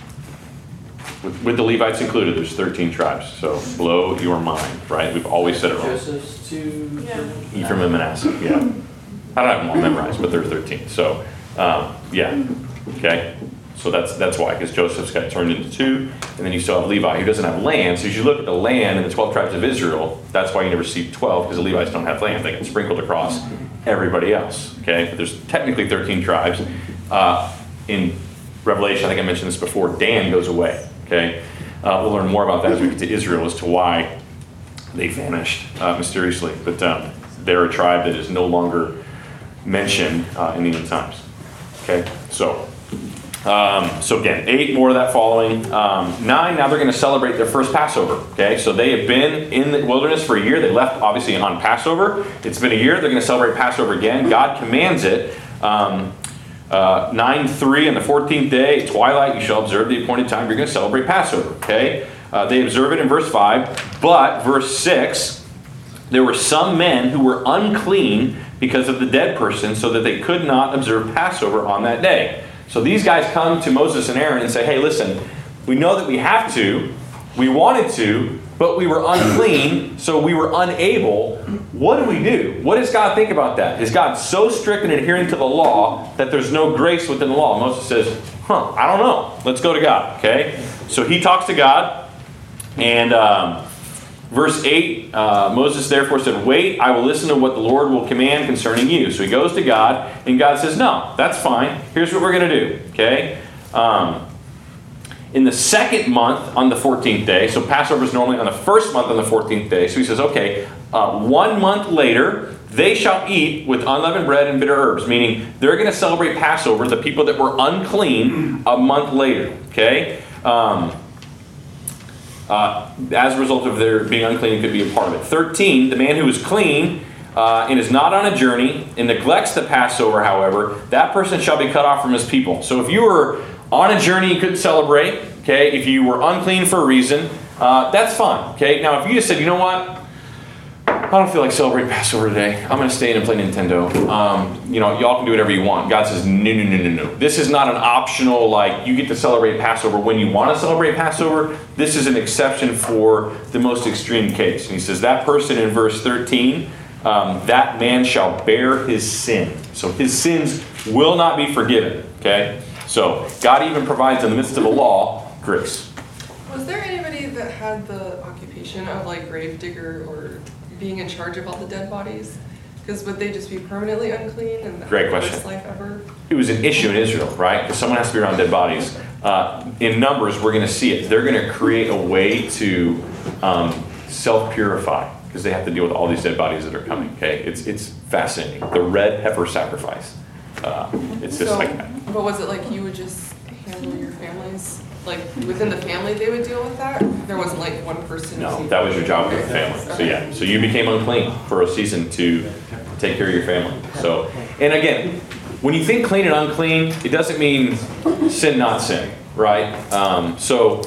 Speaker 1: With, with the Levites included, there's thirteen tribes. So, blow your mind, right? We've always said it wrong.
Speaker 6: Joseph's two.
Speaker 2: Yeah.
Speaker 1: Ephraim and Manasseh, yeah. I don't have them all memorized, but there are thirteen. So, um, yeah. Okay? So that's that's why, because Joseph's got turned into two, and then you still have Levi, who doesn't have land. So as you look at the land in the twelve tribes of Israel, that's why you never see twelve, because the Levites don't have land. They get sprinkled across everybody else. Okay? But there's technically thirteen tribes. Uh, in Revelation, I think I mentioned this before, Dan goes away. Okay? Uh, we'll learn more about that as we get to Israel as to why they vanished uh, mysteriously. But um, they're a tribe that is no longer mentioned uh, in the end times. Okay? So... Um, so again, eight more of that following. Um, nine, now they're going to celebrate their first Passover. Okay, so they have been in the wilderness for a year. They left obviously on Passover. It's been a year. They're going to celebrate Passover again. God commands it. Um, uh, nine three, on the fourteenth day, at twilight, you shall observe the appointed time. You're going to celebrate Passover. Okay, uh, they observe it in verse five. But verse six, there were some men who were unclean because of the dead person, so that they could not observe Passover on that day. So these guys come to Moses and Aaron and say, hey, listen, we know that we have to, we wanted to, but we were unclean, so we were unable. What do we do? What does God think about that? Is God so strict in adhering to the law that there's no grace within the law? Moses says, huh, I don't know. Let's go to God, okay? So he talks to God, and um, verse eight, uh, Moses therefore said, wait, I will listen to what the Lord will command concerning you. So he goes to God, and God says, no, that's fine. Here's what we're going to do, okay? Um, in the second month on the fourteenth day. So Passover is normally on the first month on the fourteenth day. So he says, okay, uh, one month later, they shall eat with unleavened bread and bitter herbs, meaning they're going to celebrate Passover, the people that were unclean, a month later. Okay? Um, uh, as a result of their being unclean, could be a part of it. thirteen, the man who is clean uh, and is not on a journey and neglects the Passover, however, that person shall be cut off from his people. So if you were on a journey, you couldn't celebrate. Okay? If you were unclean for a reason, uh, that's fine. Okay? Now, if you just said, you know what? I don't feel like celebrating Passover today. I'm going to stay in and play Nintendo. Um, you know, y'all can do whatever you want. God says, no, no, no, no, no. This is not an optional, like, you get to celebrate Passover when you want to celebrate Passover. This is an exception for the most extreme case. And he says, that person in verse thirteen, um, that man shall bear his sin. So his sins will not be forgiven. Okay? So God even provides in the midst of the law, grace.
Speaker 3: Was there anybody that had the occupation of, like, grave digger or being in charge of all the dead bodies? Because would they just be permanently unclean and the
Speaker 1: Great question.
Speaker 3: worst life ever?
Speaker 1: It was an issue in Israel, right? Because someone has to be around dead bodies. Uh, in Numbers, we're going to see it. They're going to create a way to um, self-purify because they have to deal with all these dead bodies that are coming. Okay, it's it's fascinating. The red heifer sacrifice. Uh, it's just
Speaker 3: So,
Speaker 1: like that.
Speaker 3: But was it like you would just handle your families? Like within the family they would deal with that? There wasn't like one person?
Speaker 1: No,
Speaker 3: who-
Speaker 1: that was your job with the family. So yeah, so you became unclean for a season to take care of your family. So, and again, when you think clean and unclean, it doesn't mean sin, not sin, right? Um, so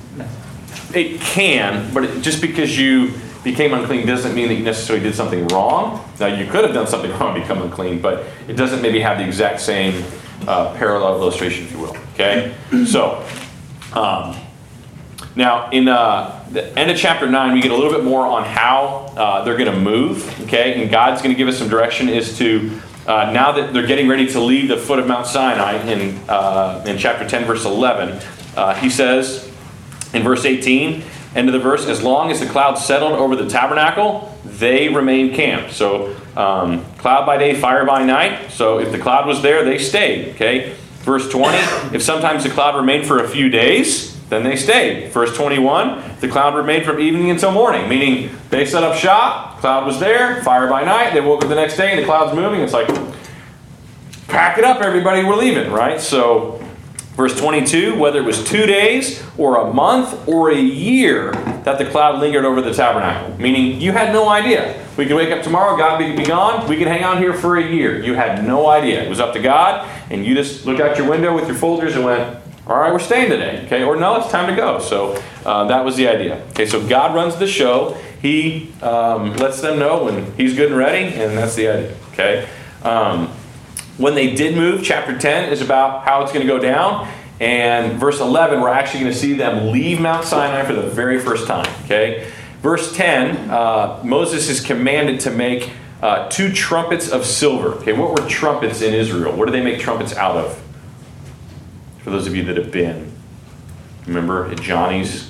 Speaker 1: it can, but it, just because you became unclean doesn't mean that you necessarily did something wrong. Now, you could have done something wrong and become unclean, but it doesn't maybe have the exact same uh, parallel illustration, if you will. Okay? So, um, now in uh, the end of chapter nine, we get a little bit more on how uh, they're going to move. Okay? And God's going to give us some direction as to uh, now that they're getting ready to leave the foot of Mount Sinai in, uh, in chapter ten, verse eleven, uh, he says in verse eighteen, end of the verse, as long as the cloud settled over the tabernacle, they remained camped. So um, cloud by day, fire by night. So if the cloud was there, they stayed. Okay. Verse twenty, if sometimes the cloud remained for a few days, then they stayed. Verse twenty-one, the cloud remained from evening until morning, meaning they set up shop, cloud was there, fire by night, they woke up the next day and the cloud's moving. It's like, pack it up, everybody, we're leaving, right? So verse twenty-two, whether it was two days or a month or a year that the cloud lingered over the tabernacle. Meaning you had no idea. We could wake up tomorrow, God would be gone. We could hang out here for a year. You had no idea. It was up to God, and you just looked out your window with your folders and went, all right, we're staying today. Okay, or no, it's time to go. So uh, that was the idea. Okay, so God runs the show. He um, lets them know when He's good and ready, and that's the idea. Okay. Um, When they did move, chapter ten is about how it's going to go down. And verse eleven, we're actually going to see them leave Mount Sinai for the very first time. Okay, verse ten, uh, Moses is commanded to make uh, two trumpets of silver. Okay, what were trumpets in Israel? What do they make trumpets out of? For those of you that have been, remember at Johnny's,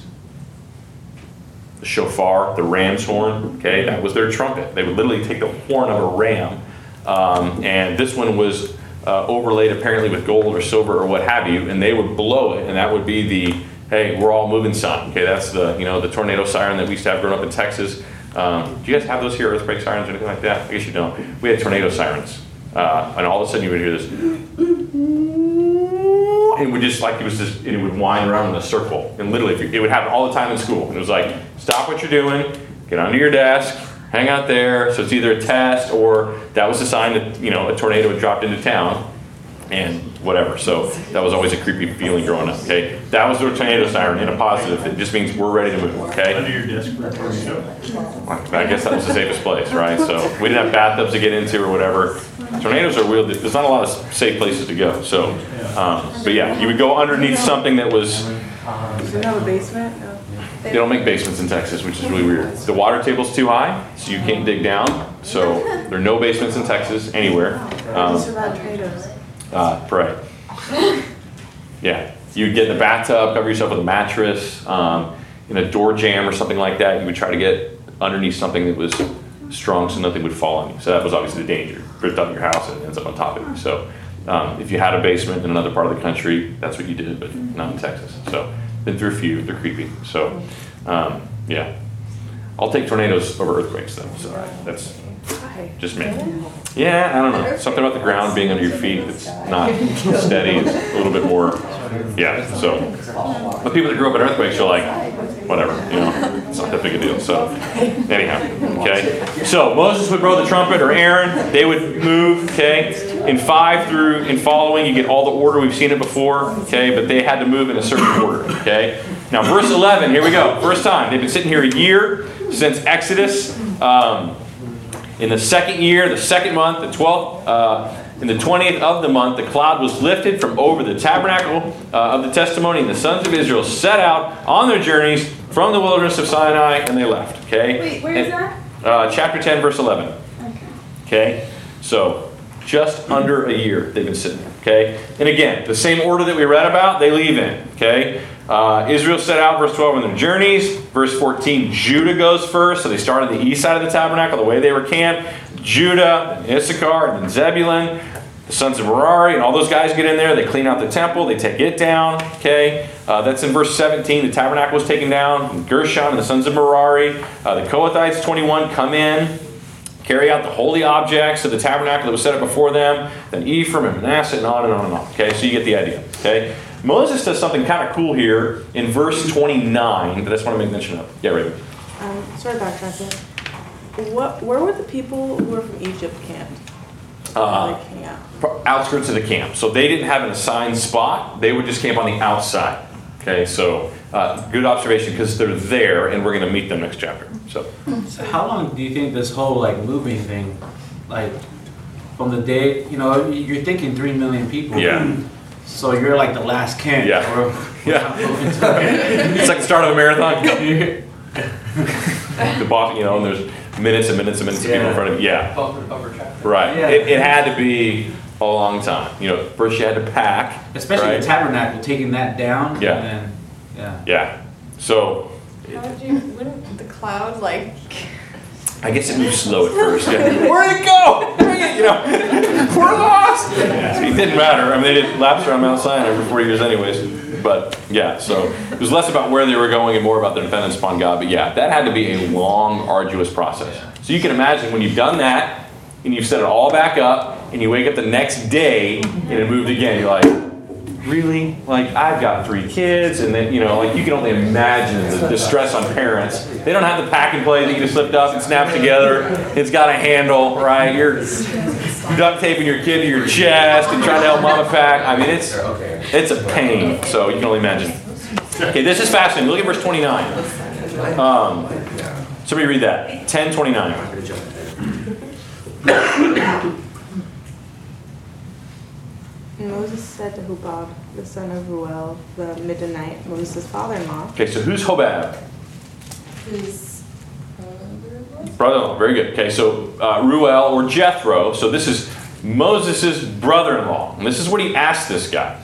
Speaker 1: the shofar, the ram's horn. Okay, that was their trumpet. They would literally take the horn of a ram. Um, and this one was uh, overlaid apparently with gold or silver or what have you, and they would blow it, and that would be the, hey, we're all moving sign. Okay, that's the, you know, the tornado siren that we used to have growing up in Texas. Um, do you guys have those here, earthquake sirens or anything like that? I guess you don't. We had tornado sirens, uh, and all of a sudden you would hear this, and it would just like it was just, and it would wind around in a circle, and literally it would happen all the time in school. And it was like, stop what you're doing, get under your desk, hang out there. So it's either a test or that was a sign that, you know, a tornado had dropped into town and whatever. So that was always a creepy feeling growing up, okay? That was the tornado siren in a positive. It just means we're ready to move, okay?
Speaker 5: Under your desk for a tornado.
Speaker 1: I guess that was the safest place, right? So we didn't have bathtubs to get into or whatever. Tornadoes are weird. There's not a lot of safe places to go. So, um, but yeah, you would go underneath something that was...
Speaker 7: You didn't have a basement? No.
Speaker 1: They don't make basements in Texas, which is really weird. The water table's too high, so you can't dig down. So there are no basements in Texas anywhere. Um, uh, pray. Yeah, you'd get in the bathtub, cover yourself with a mattress, um, in a door jamb or something like that. You would try to get underneath something that was strong so nothing would fall on you. So that was obviously the danger. Ripped up your house and it ends up on top of you. So um, if you had a basement in another part of the country, that's what you did, but not in Texas. So Been through a few. They're creepy. So, um, yeah. I'll take tornadoes over earthquakes, though. So that's just me. Yeah, I don't know. Something about the ground being under your feet that's not steady is a little bit more. Yeah. So the people that grew up in earthquakes are like, whatever, you know, it's not that big a deal. So anyhow, okay. So Moses would blow the trumpet, or Aaron. They would move. Okay. In five through in following, you get all the order. We've seen it before. Okay, but they had to move in a certain order. Okay. Now verse eleven. Here we go. First time they've been sitting here a year since Exodus. Um, In the second year, the second month, the twelfth, uh, in the twentieth of the month, the cloud was lifted from over the tabernacle uh, of the testimony, and the sons of Israel set out on their journeys from the wilderness of Sinai, and they left. Okay.
Speaker 11: Wait, where is that?
Speaker 1: Uh, chapter ten, verse eleven.
Speaker 11: Okay.
Speaker 1: Okay. So just under a year they've been sitting there. Okay. And again, the same order that we read about, they leave in. Okay. Uh, Israel set out, verse twelve, on their journeys. Verse fourteen, Judah goes first. So they start on the east side of the tabernacle, the way they were camped. Judah, then Issachar, and then Zebulun. The sons of Merari, and all those guys get in there. They clean out the temple. They take it down. Okay, uh, that's in verse seventeen. The tabernacle was taken down. And Gershon and the sons of Merari. Uh, the Kohathites, twenty-one, come in. Carry out the holy objects of the tabernacle that was set up before them. Then Ephraim and Manasseh, and on and on and on. Okay, so you get the idea. Okay. Moses does something kind of cool here in verse twenty-nine that I just want to make mention of. Yeah, Raven.
Speaker 7: Um, sorry, Doctor Nathan. What? Where were the people who were from Egypt camped?
Speaker 1: Uh,
Speaker 7: Like, yeah.
Speaker 1: outskirts of the camp. So they didn't have an assigned spot. They would just camp on the outside. Okay, so uh, good observation, because they're there, and we're going to meet them next chapter. So,
Speaker 9: So how long do you think this whole like moving thing, like from the day, you know, you're thinking three million people.
Speaker 1: Yeah.
Speaker 9: So you're like the last camp.
Speaker 1: Yeah.
Speaker 9: Or,
Speaker 1: Yeah. It's like the start of a marathon. The boss, you know, and there's minutes and minutes and minutes of people in front of you. Yeah.
Speaker 6: Over, over traffic.
Speaker 1: Right.
Speaker 9: Yeah.
Speaker 1: It, it had to be a long time. You know, first you had to pack.
Speaker 9: Especially
Speaker 1: right?
Speaker 9: the tabernacle, taking that down.
Speaker 1: Yeah.
Speaker 9: And then, yeah.
Speaker 1: Yeah. So,
Speaker 2: How would you, wouldn't the cloud like,
Speaker 1: I guess it moved slow at first. Yeah. Where'd it go? You know, we're lost. It didn't matter. I mean, they did laps around Mount Sinai every four years anyways. But yeah, so it was less about where they were going and more about their dependence upon God. But yeah, that had to be a long, arduous process. So you can imagine when you've done that and you've set it all back up and you wake up the next day and it moved again, you're like, really? Like, I've got three kids, and then, you know, like, you can only imagine the, the stress on parents. They don't have the pack and play that you just lift up and snap together. It's got a handle, right? You're duct taping your kid to your chest and trying to help mama pack. I mean, it's it's a pain, so you can only imagine. Okay, this is fascinating. Look at verse twenty-nine. Um, somebody read that. ten twenty-nine.
Speaker 7: Moses said to Hobab, the son of Ruel, the Midianite, Moses' father-in-law.
Speaker 1: Okay, so who's Hobab?
Speaker 3: His
Speaker 1: Brother-in-law. Very good. Okay, so uh, Ruel or Jethro. So this is Moses' brother-in-law. And this is what he asked this guy.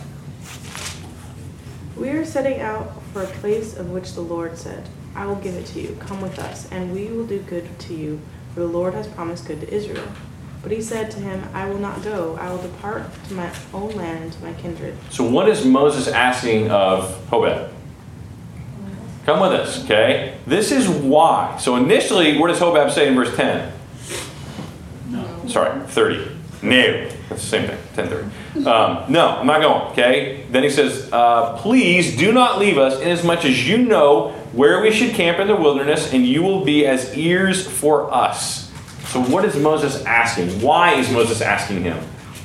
Speaker 7: We are setting out for a place of which the Lord said, I will give it to you. Come with us, and we will do good to you, for the Lord has promised good to Israel. But he said to him, I will not go. I will depart to my own land and to my kindred.
Speaker 1: So what is Moses asking of Hobab? Come with us, okay? This is why. So initially, what does Hobab say in verse ten? No. Sorry, thirty. No. That's the same thing, ten thirty. Um, no, I'm not going, okay? Then he says, uh, please do not leave us, inasmuch as you know where we should camp in the wilderness, and you will be as ears for us. So what is Moses asking? Why is Moses asking him?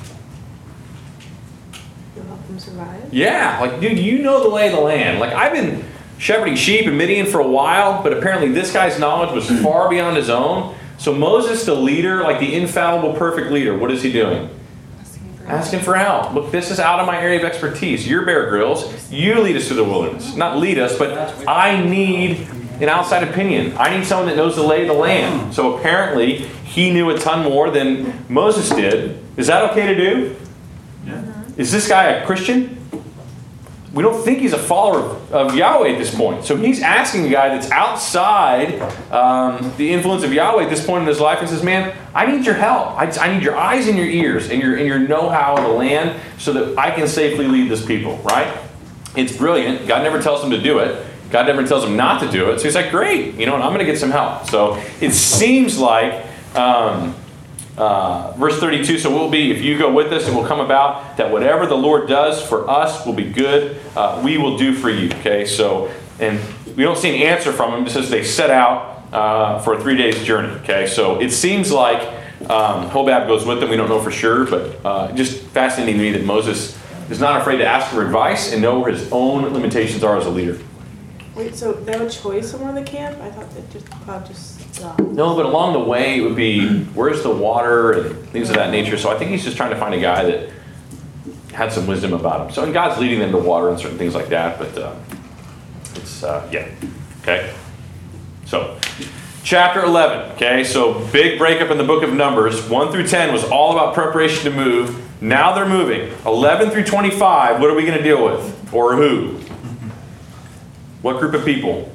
Speaker 7: You'll help them survive?
Speaker 1: Yeah, like, dude, you know the lay of the land. Like, I've been shepherding sheep in Midian for a while, but apparently this guy's knowledge was far beyond his own. So Moses, the leader, like the infallible, perfect leader, what is he doing? Asking for help. Look, this is out of my area of expertise. You're Bear Grylls. You lead us through the wilderness. Not lead us, but I need an outside opinion. I need someone that knows the lay of the land. So apparently, he knew a ton more than Moses did. Is that okay to do?
Speaker 9: Yeah.
Speaker 1: Is this guy a Christian? We don't think he's a follower of, of Yahweh at this point. So he's asking a guy that's outside um, the influence of Yahweh at this point in his life and says, man, I need your help. I, I need your eyes and your ears and your, and your know-how of the land so that I can safely lead this people, right? It's brilliant. God never tells him to do it. God never tells him not to do it. So he's like, great, you know, and I'm going to get some help. So it seems like, um, uh, verse thirty-two, so we'll be, if you go with us, it will come about that whatever the Lord does for us will be good. Uh, we will do for you. Okay, so, and we don't see an answer from him. It says they set out uh, for a three days journey. Okay, so it seems like um, Hobab goes with them. We don't know for sure, but uh, just fascinating to me that Moses is not afraid to ask for advice and know where his own limitations are as a leader.
Speaker 7: Wait, so they have a choice somewhere in the camp? I thought that just God just uh,
Speaker 1: No, but along the way it would be, where's the water and things of that nature. So I think he's just trying to find a guy that had some wisdom about him. So and God's leading them to water and certain things like that. But uh, it's, uh, yeah. Okay. So chapter eleven. Okay, so big breakup in the book of Numbers. one through ten was all about preparation to move. Now they're moving. eleven through twenty-five, what are we going to deal with? Or who? What group of people?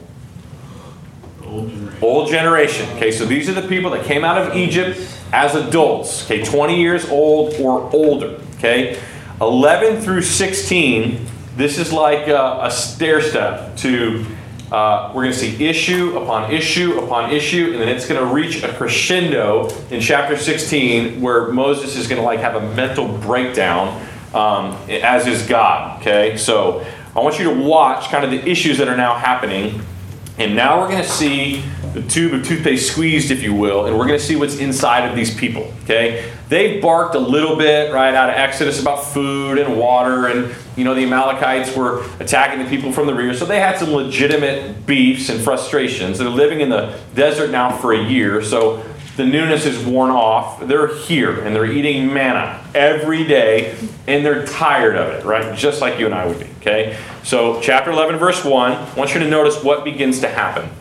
Speaker 5: Old generation.
Speaker 1: Old generation. Okay, so these are the people that came out of Egypt as adults. Okay, twenty years old or older. Okay, eleven through sixteen, this is like a, a stair step to, uh, we're going to see issue upon issue upon issue, and then it's going to reach a crescendo in chapter sixteen where Moses is going to like have a mental breakdown, um, as is God. Okay, so I want you to watch kind of the issues that are now happening. And now we're going to see the tube of toothpaste squeezed, if you will, and we're going to see what's inside of these people. Okay? They barked a little bit, right, out of Exodus about food and water, and, you know, the Amalekites were attacking the people from the rear. So they had some legitimate beefs and frustrations. They're living in the desert now for a year, so the newness is worn off. They're here, and they're eating manna every day, and they're tired of it, right? Just like you and I would be, okay? So chapter eleven, verse one, I want you to notice what begins to happen.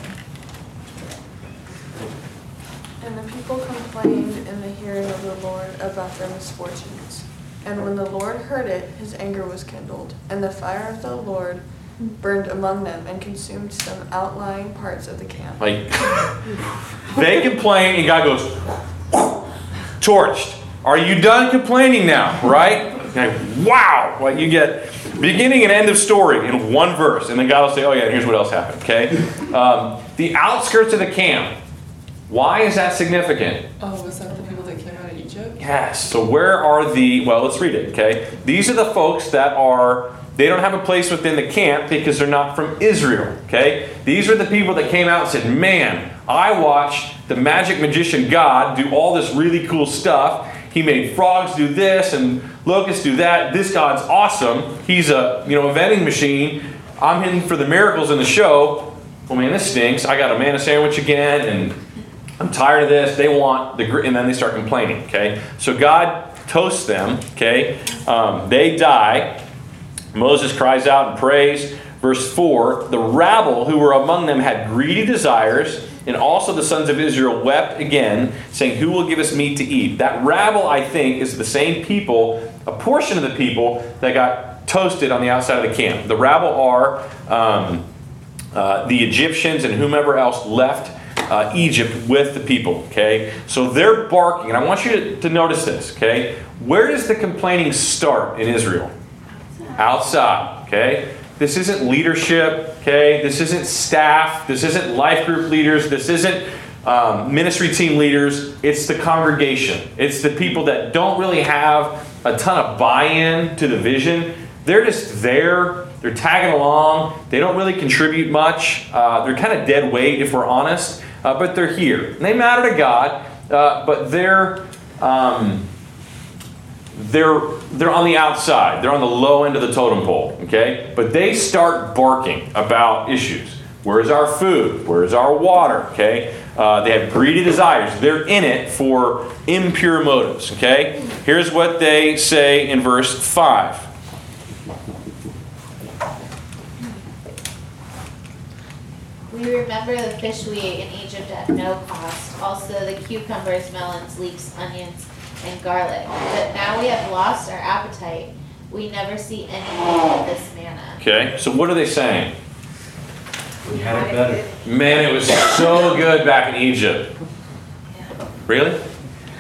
Speaker 2: And the people complained in the hearing of the Lord about their misfortunes. And when the Lord heard it, his anger was kindled, and the fire of the Lord burned among them and consumed some outlying parts of the camp.
Speaker 1: Like, they complain, and God goes, torched. Are you done complaining now, right? Like, wow! Like, you get beginning and end of story in one verse, and then God will say, oh yeah, here's what else happened, okay? Um, the outskirts of the camp. Why is that significant?
Speaker 3: Oh, was that the people that came out of Egypt?
Speaker 1: Yes. So where are the, well, let's read it, okay? These are the folks that are, they don't have a place within the camp because they're not from Israel, okay? These are the people that came out and said, man, I watched the magic magician God do all this really cool stuff. He made frogs do this and locusts do that. This God's awesome. He's a, you know, a vending machine. I'm in for the miracles in the show. Well, man, this stinks. I got a manna sandwich again, and I'm tired of this. They want the, and then they start complaining, okay? So God toasts them, okay? Um, they die. Moses cries out and prays. Verse four, the rabble who were among them had greedy desires, and also the sons of Israel wept again, saying, who will give us meat to eat? That rabble, I think, is the same people, a portion of the people that got toasted on the outside of the camp. The rabble are um, uh, the Egyptians and whomever else left uh, Egypt with the people, okay? So they're barking, and I want you to, to notice this, okay? Where does the complaining start in Israel? Outside, okay? This isn't leadership, okay? This isn't staff. This isn't life group leaders. This isn't um, ministry team leaders. It's the congregation. It's the people that don't really have a ton of buy-in to the vision. They're just there. They're tagging along. They don't really contribute much. Uh, they're kind of dead weight, if we're honest. Uh, but they're here. And they matter to God, uh, but they're... Um, They're they're on the outside. They're on the low end of the totem pole, okay? But they start barking about issues. Where's our food? Where's our water? Okay? Uh, they have greedy desires. They're in it for impure motives, okay? Here's what they say in verse five.
Speaker 4: We remember the fish we ate in Egypt at no cost, also the cucumbers, melons, leeks, onions, and garlic. But now we have lost our appetite. We never see anything of this manna.
Speaker 1: Okay, so what are they saying?
Speaker 9: We had it better.
Speaker 1: Man, it was so good back in Egypt. Really?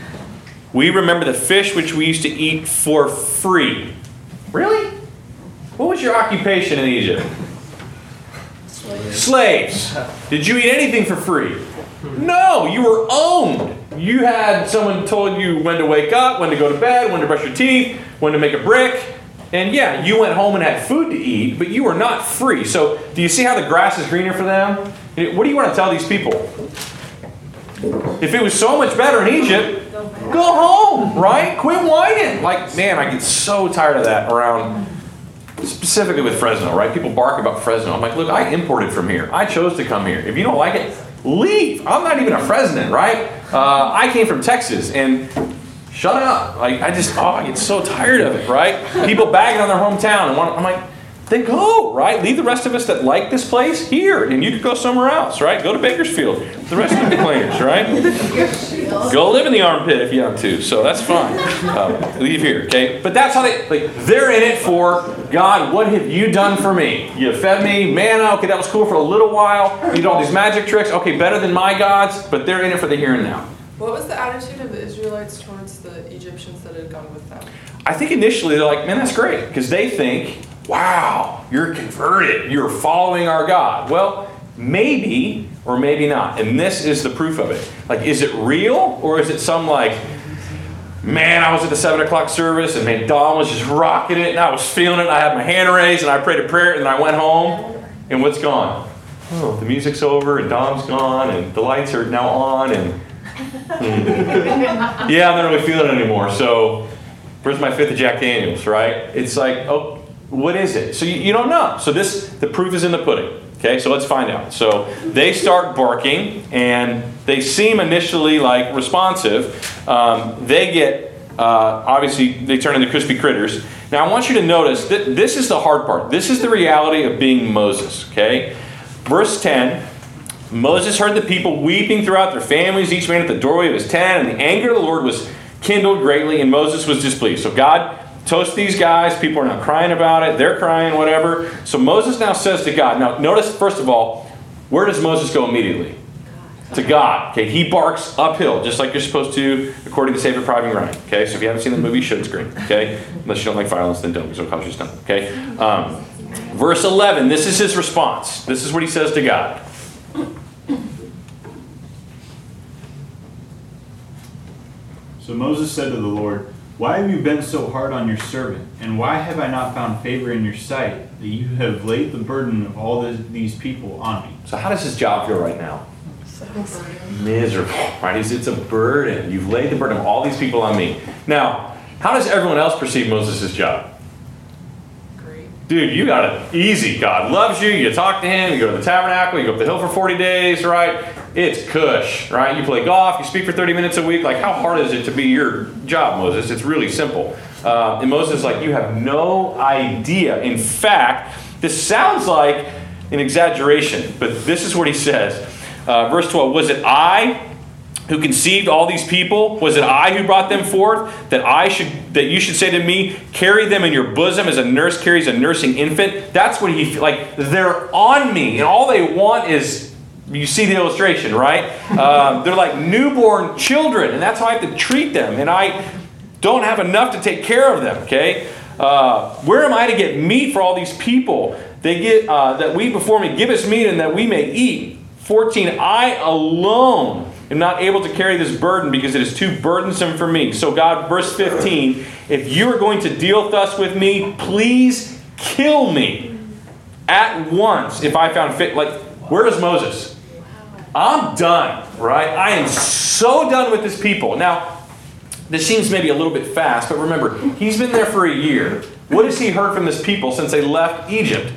Speaker 1: We remember the fish which we used to eat for free. Really? What was your occupation in Egypt? Slaves. Slaves. Did you eat anything for free? No, you were owned. You had someone told you when to wake up, when to go to bed, when to brush your teeth, when to make a brick. And yeah, you went home and had food to eat, but you were not free. So do you see how the grass is greener for them? What do you want to tell these people? If it was so much better in Egypt, go home, right? Quit whining. Like, man, I get so tired of that around, specifically with Fresno, right? People bark about Fresno. I'm like, look, I imported from here. I chose to come here. If you don't like it, leave. I'm not even a Fresnan, right? Uh, I came from Texas, and shut up. Like, I just, oh, I get so tired of it, right? People bagging on their hometown, and want, I'm like, then go, right? Leave the rest of us that like this place here, and you could go somewhere else, right? Go to Bakersfield. The rest of the complainers, right? Go live in the armpit if you have to, so that's fine. Uh, leave here, okay? But that's how they, like, they're in it for, God, what have you done for me? You fed me manna, okay, that was cool for a little while. You did all these magic tricks, okay, better than my gods, but they're in it for the here and now.
Speaker 3: What was the attitude of the Israelites towards the Egyptians that had gone with them?
Speaker 1: I think initially they're like, man, that's great, because they think, wow, you're converted. You're following our God. Well, maybe or maybe not. And this is the proof of it. Like, is it real? Or is it some like, man, I was at the seven o'clock service and man, Dom was just rocking it and I was feeling it and I had my hand raised and I prayed a prayer and I went home and what's gone? Oh, the music's over and Dom's gone and the lights are now on and hmm. yeah, I'm not really feeling it anymore. So where's my fifth of Jack Daniels, right? It's like, oh, what is it? So you, you don't know. So this, the proof is in the pudding. Okay, so let's find out. So they start barking, and they seem initially like responsive. Um, they get, uh, obviously, they turn into crispy critters. Now I want you to notice that this is the hard part. This is the reality of being Moses. Okay, verse ten. Moses heard the people weeping throughout their families, each man at the doorway of his tent, and the anger of the Lord was kindled greatly, and Moses was displeased. So God toast these guys. People are not crying about it. They're crying, whatever. So Moses now says to God. Now, notice, first of all, where does Moses go immediately? To God. Okay, he barks uphill, just like you're supposed to, according to Saving Private Ryan. Okay, so if you haven't seen the movie, you should scream. Okay, unless you don't like violence, then don't, because it'll cause you stomach. Okay, um, verse eleven. This is his response. This is what he says to God.
Speaker 5: So Moses said to the Lord, "Why have you been so hard on your servant? And why have I not found favor in your sight, that you have laid the burden of all this, these people on me?"
Speaker 1: So how does his job feel right now? Miserable, right? It's, it's a burden. You've laid the burden of all these people on me. Now, how does everyone else perceive Moses' job?
Speaker 3: Great.
Speaker 1: Dude, you got it easy. God loves you. You talk to him. You go to the tabernacle. You go up the hill for forty days, right? It's cush, right? You play golf. You speak for thirty minutes a week. Like, how hard is it to be your job, Moses? It's really simple. Uh, and Moses is like, you have no idea. In fact, this sounds like an exaggeration, but this is what he says. Uh, verse twelve, was it I who conceived all these people? Was it I who brought them forth? That I should, that you should say to me, carry them in your bosom as a nurse carries a nursing infant? That's what he, like, they're on me, and all they want is, you see the illustration, right? Um, they're like newborn children, and that's how I have to treat them, and I don't have enough to take care of them, okay? Uh, where am I to get meat for all these people? They get uh, that we before me, give us meat and that we may eat. fourteen, I alone am not able to carry this burden because it is too burdensome for me. So God, verse fifteen, if you are going to deal thus with me, please kill me at once if I found fit. Like, where is Moses? I'm done, right? I am so done with this people. Now, this seems maybe a little bit fast, but remember, he's been there for a year. What has he heard from this people since they left Egypt?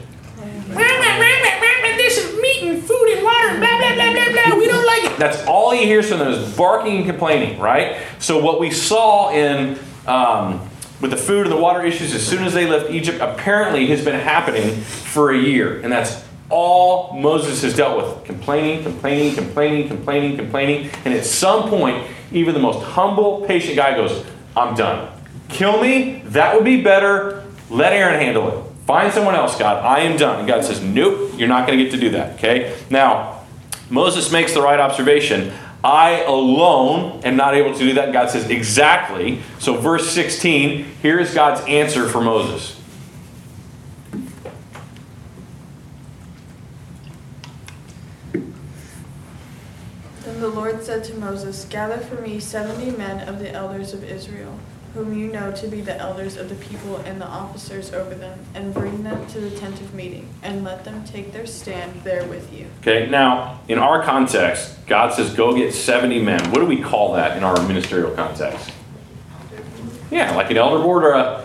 Speaker 1: This is meat and food and water, blah, blah, blah, blah, blah. We don't like it. That's all he hears from them is barking and complaining, right? So what we saw in um, with the food and the water issues as soon as they left Egypt apparently has been happening for a year. And that's all Moses has dealt with. Complaining, complaining, complaining, complaining, complaining. And at some point, even the most humble, patient guy goes, I'm done. Kill me. That would be better. Let Aaron handle it. Find someone else, God. I am done. And God says, nope, you're not going to get to do that. Okay? Now, Moses makes the right observation. I alone am not able to do that. God says, exactly. So verse sixteen, here is God's answer for Moses.
Speaker 2: And the Lord said to Moses, "Gather for me seventy men of the elders of Israel, whom you know to be the elders of the people and the officers over them, and bring them to the tent of meeting, and let them take their stand there with you."
Speaker 1: Okay, now, in our context, God says, go get seventy men. What do we call that in our ministerial context? Yeah, like an elder board or a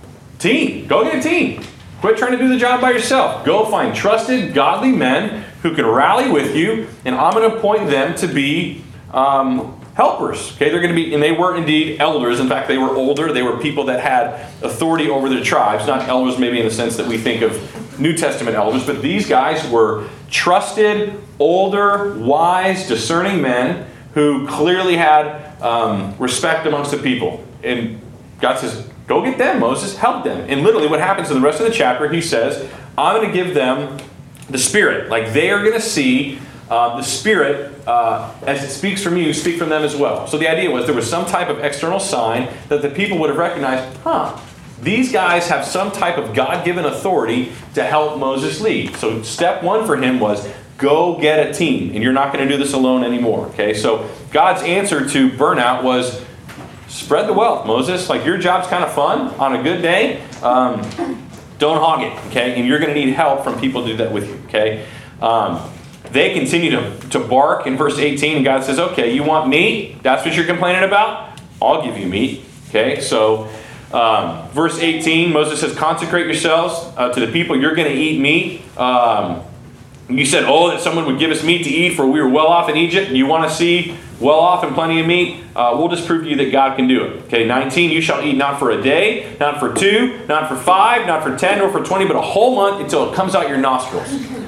Speaker 1: team. Go get a team. Quit trying to do the job by yourself. Go find trusted, godly men who can rally with you, and I'm going to appoint them to be um, helpers. Okay, they're going to be, and they were indeed elders. In fact, they were older. They were people that had authority over their tribes. Not elders maybe in the sense that we think of New Testament elders, but these guys were trusted, older, wise, discerning men who clearly had um, respect amongst the people. And God says, go get them, Moses, help them. And literally what happens in the rest of the chapter, he says, I'm going to give them the Spirit. Like they are going to see uh, the Spirit, uh, as it speaks from you, speak from them as well. So the idea was there was some type of external sign that the people would have recognized, huh, these guys have some type of God-given authority to help Moses lead. So step one for him was, go get a team. And you're not going to do this alone anymore. Okay, so God's answer to burnout was, spread the wealth, Moses. Like your job's kind of fun on a good day. Um, don't hog it, okay? And you're going to need help from people to do that with you, okay? Um, they continue to, to bark in verse eighteen, and God says, okay, you want meat? That's what you're complaining about? I'll give you meat, okay? So um, verse eighteen, Moses says, consecrate yourselves uh, to the people. You're going to eat meat. Um, you said, oh, that someone would give us meat to eat, for we were well off in Egypt. And you want to see well off and plenty of meat? Uh, we'll just prove to you that God can do it. Okay, nineteen, you shall eat not for a day, not for two, not for five, not for ten, nor for twenty, but a whole month until it comes out your nostrils.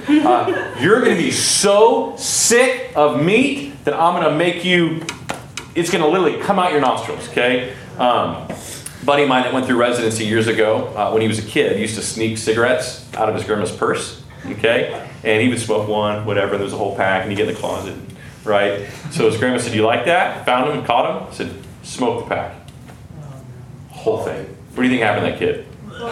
Speaker 1: Uh, you're going to be so sick of meat that I'm going to make you, it's going to literally come out your nostrils, okay? Um, buddy of mine that went through residency years ago, uh, when he was a kid, used to sneak cigarettes out of his grandma's purse, okay? And he would smoke one, whatever, and there was a whole pack, and he'd get in the closet, right? So his grandma said, "Do you like that?" Found him and caught him. Said, "Smoke the pack." Whole thing. What do you think happened to that kid?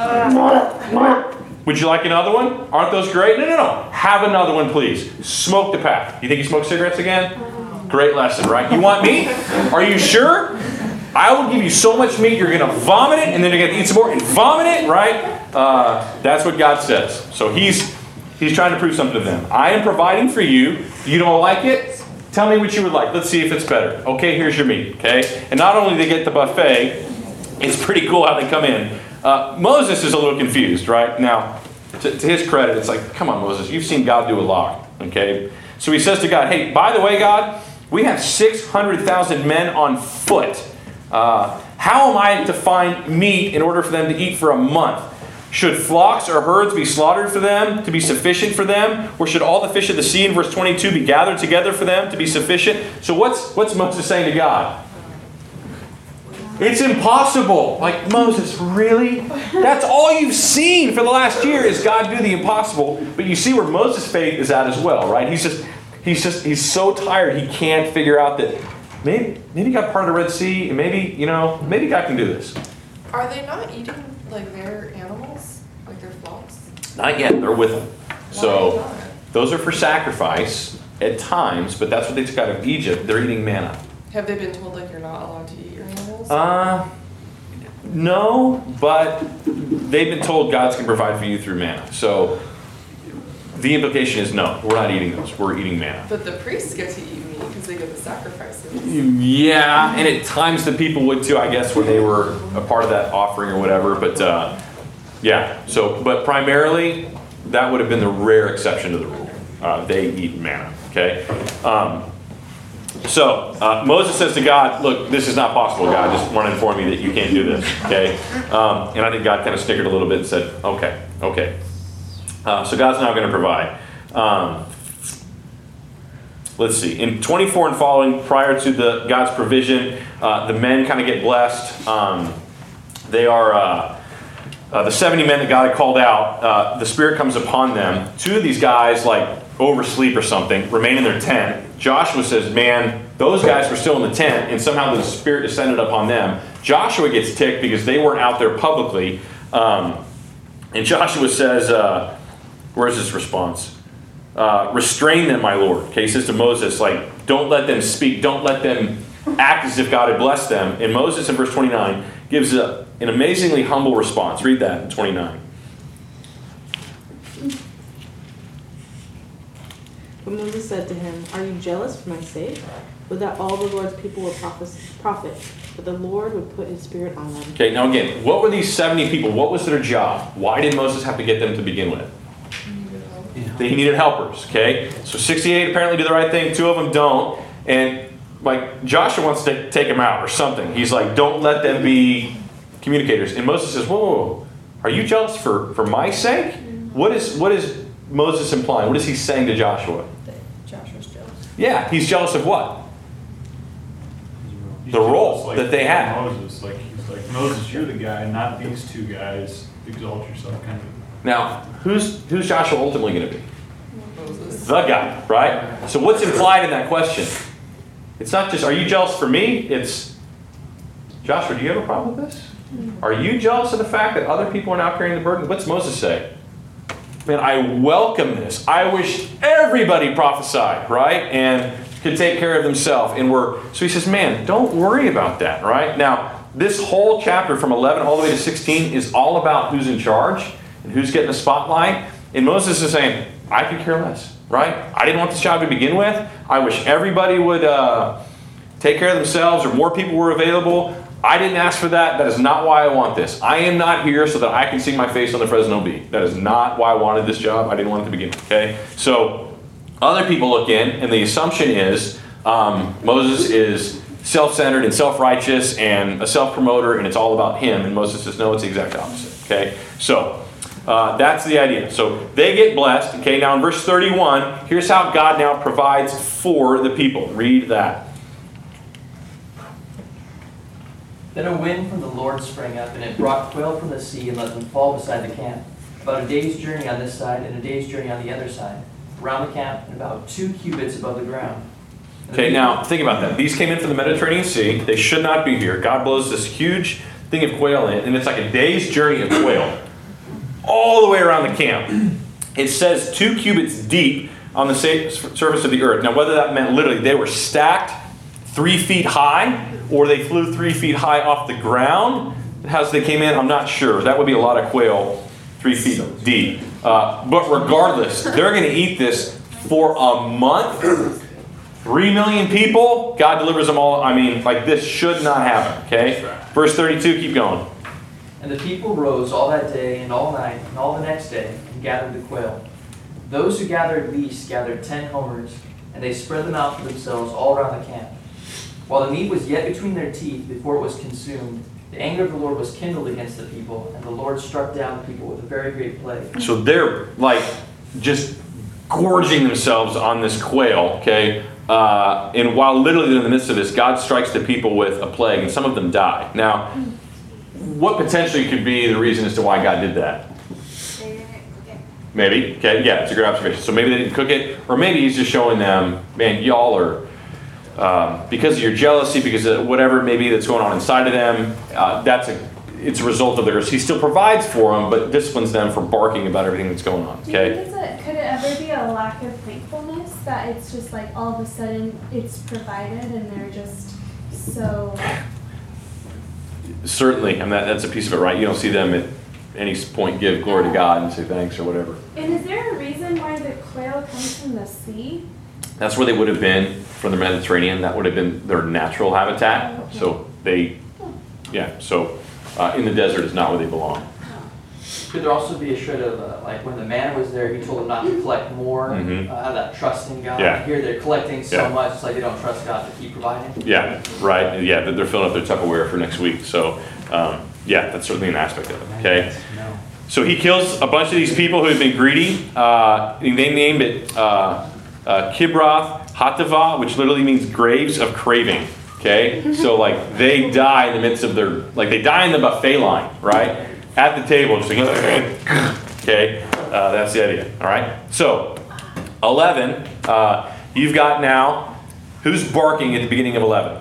Speaker 1: Would you like another one? Aren't those great? No, no, no. Have another one, please. Smoke the pack. You think you smoke cigarettes again? Great lesson, right? You want meat? Are you sure? I will give you so much meat, you're going to vomit it, and then you're going to eat some more and vomit it, right? Uh, that's what God says. So he's he's trying to prove something to them. I am providing for you. You don't like it? Tell me what you would like. Let's see if it's better. Okay, here's your meat, okay? And not only do they get the buffet, it's pretty cool how they come in. Uh, Moses is a little confused, right? Now, to, to his credit, it's like, come on, Moses, you've seen God do a lot, okay? So he says to God, hey, by the way, God, we have six hundred thousand men on foot. Uh, how am I to find meat in order for them to eat for a month? Should flocks or herds be slaughtered for them to be sufficient for them? Or should all the fish of the sea in verse twenty-two be gathered together for them to be sufficient? So what's, what's Moses saying to God? It's impossible. Like, Moses, really? That's all you've seen for the last year is God do the impossible. But you see where Moses' faith is at as well, right? He's just, he's just, he's so tired he can't figure out that maybe, maybe God parted the Red Sea, and maybe, you know, maybe God can do this.
Speaker 3: Are they not eating like their animals, like their flocks?
Speaker 1: Not yet. They're with them. So those are for sacrifice at times, but that's what they took out of Egypt. They're eating manna.
Speaker 3: Have they been told like you're not allowed to eat your animals?
Speaker 1: Uh, no, but they've been told God's going to provide for you through manna. So the implication is no, we're not eating those. We're eating manna.
Speaker 3: But the priests get to eat meat because they get the sacrifices.
Speaker 1: Yeah, and at times the people would too, I guess, when they were a part of that offering or whatever. But uh, yeah, so, but primarily that would have been the rare exception to the rule. Uh, they eat manna, okay? Um, So, uh, Moses says to God, look, this is not possible, God. Just want to inform you that you can't do this, okay? Um, and I think God kind of snickered a little bit and said, okay, okay. Uh, so God's now going to provide. Um, let's see. In twenty-four and following, prior to the God's provision, uh, the men kind of get blessed. Um, they are... Uh, Uh, the seventy men that God had called out, uh, the Spirit comes upon them. Two of these guys, like, oversleep or something, remain in their tent. Joshua says, man, those guys were still in the tent, and somehow the Spirit descended upon them. Joshua gets ticked because they weren't out there publicly. Um, and Joshua says, uh, where's his response? uh, restrain them, my Lord. Okay, he says to Moses, like, don't let them speak. Don't let them act as if God had blessed them. And Moses, in verse twenty-nine, gives a, an amazingly humble response. Read that in twenty-nine.
Speaker 7: But Moses said to him, "Are you jealous for my sake? Would that all the Lord's people were prophets, prophets, but the Lord would put his spirit on them."
Speaker 1: Okay, now again, what were these seventy people? What was their job? Why did Moses have to get them to begin with? They needed helpers, okay? So sixty-eight apparently do the right thing, two of them don't. And like Joshua wants to take them out or something. He's like, don't let them be communicators. And Moses says, whoa, whoa, whoa. Are you jealous for, for my sake? What is what is Moses implying? What is he saying to Joshua?
Speaker 2: That Joshua's jealous.
Speaker 1: Yeah, he's jealous of what?
Speaker 5: He's
Speaker 1: The role
Speaker 5: jealous, like,
Speaker 1: that they had.
Speaker 5: Moses, like he's like, Moses, you're the guy, not these two guys. Exalt yourself, kind of.
Speaker 1: Now, who's who's Joshua ultimately going to be?
Speaker 3: Moses.
Speaker 1: The guy, right? So what's implied in that question? It's not just, are you jealous for me? It's, Joshua, do you have a problem with this? Are you jealous of the fact that other people are now carrying the burden? What's Moses say? Man, I welcome this. I wish everybody prophesied, right? And could take care of themselves. And we're, so he says, man, don't worry about that, right? Now, this whole chapter from eleven all the way to sixteen is all about who's in charge and who's getting the spotlight. And Moses is saying, I could care less, right? I didn't want this job to begin with. I wish everybody would uh, take care of themselves or more people were available. I didn't ask for that. That is not why I want this. I am not here so that I can see my face on the Fresno Bee. That is not why I wanted this job. I didn't want it to begin with, okay? So other people look in, and the assumption is um, Moses is self-centered and self-righteous and a self-promoter, and it's all about him. And Moses says, no, it's the exact opposite, okay? So Uh, that's the idea. So they get blessed. Okay, now in verse thirty-one, here's how God now provides for the people. Read that.
Speaker 12: Then a wind from the Lord sprang up, and it brought quail from the sea and let them fall beside the camp, about a day's journey on this side and a day's journey on the other side, around the camp and about two cubits above the ground. And
Speaker 1: Okay, now think about that. These came in from the Mediterranean Sea. They should not be here. God blows this huge thing of quail in, and it's like a day's journey of quail. All the way around the camp. It says two cubits deep on the surface of the earth. Now, whether that meant literally they were stacked three feet high or they flew three feet high off the ground as they came in, I'm not sure. That would be a lot of quail three feet deep. Uh, but regardless, they're going to eat this for a month. Three million people, God delivers them all. I mean, like this should not happen, okay? Verse thirty-two, keep going.
Speaker 12: And the people rose all that day and all night and all the next day and gathered the quail. Those who gathered least gathered ten homers, and they spread them out for themselves all around the camp. While the meat was yet between their teeth before it was consumed, the anger of the Lord was kindled against the people, and the Lord struck down the people with a very great plague.
Speaker 1: So they're like just gorging themselves on this quail, okay? Uh, and while literally in the midst of this, God strikes the people with a plague, and some of them die. Now, what potentially could be the reason as to why God did that?
Speaker 4: They didn't cook it.
Speaker 1: Maybe. Okay, yeah, it's a good observation. So maybe they didn't cook it, or maybe he's just showing them, man, y'all are, um, because of your jealousy, because of whatever maybe that's going on inside of them, uh, that's a, it's a result of theirs. He still provides for them, but disciplines them for barking about everything that's going on.
Speaker 11: Do you
Speaker 1: Okay.
Speaker 11: think it's a, could it ever be a lack of thankfulness that it's just like all of a sudden it's provided and they're just so.
Speaker 1: Certainly, I mean, that, that's a piece of it, right? You don't see them at any point give glory to God and say thanks or whatever.
Speaker 11: And is there a reason why the quail comes from the sea?
Speaker 1: That's where they would have been from the Mediterranean. That would have been their natural habitat.
Speaker 11: Oh, okay.
Speaker 1: So they, yeah, so uh, in the desert is not where they belong.
Speaker 12: Could there also be a shred of, uh, like, when the man was there, he told them not to collect more,
Speaker 1: Mhm.
Speaker 12: uh, have that trust in God.
Speaker 1: Yeah.
Speaker 12: Here they're collecting so
Speaker 1: Yeah.
Speaker 12: much, it's like they don't trust God to keep providing.
Speaker 1: Yeah, right. Yeah, they're filling up their Tupperware for next week. So, um, yeah, that's certainly an aspect of it. Okay.
Speaker 12: No.
Speaker 1: So he kills a bunch of these people who had been greedy. Uh, they named it uh, uh, Kibroth Hatava, which literally means graves of craving. Okay, so like they die in the midst of their, like they die in the buffet line, right? At the table, just like, okay, uh, that's the idea. All right. So eleven, uh, you've got now who's barking at the beginning of eleven?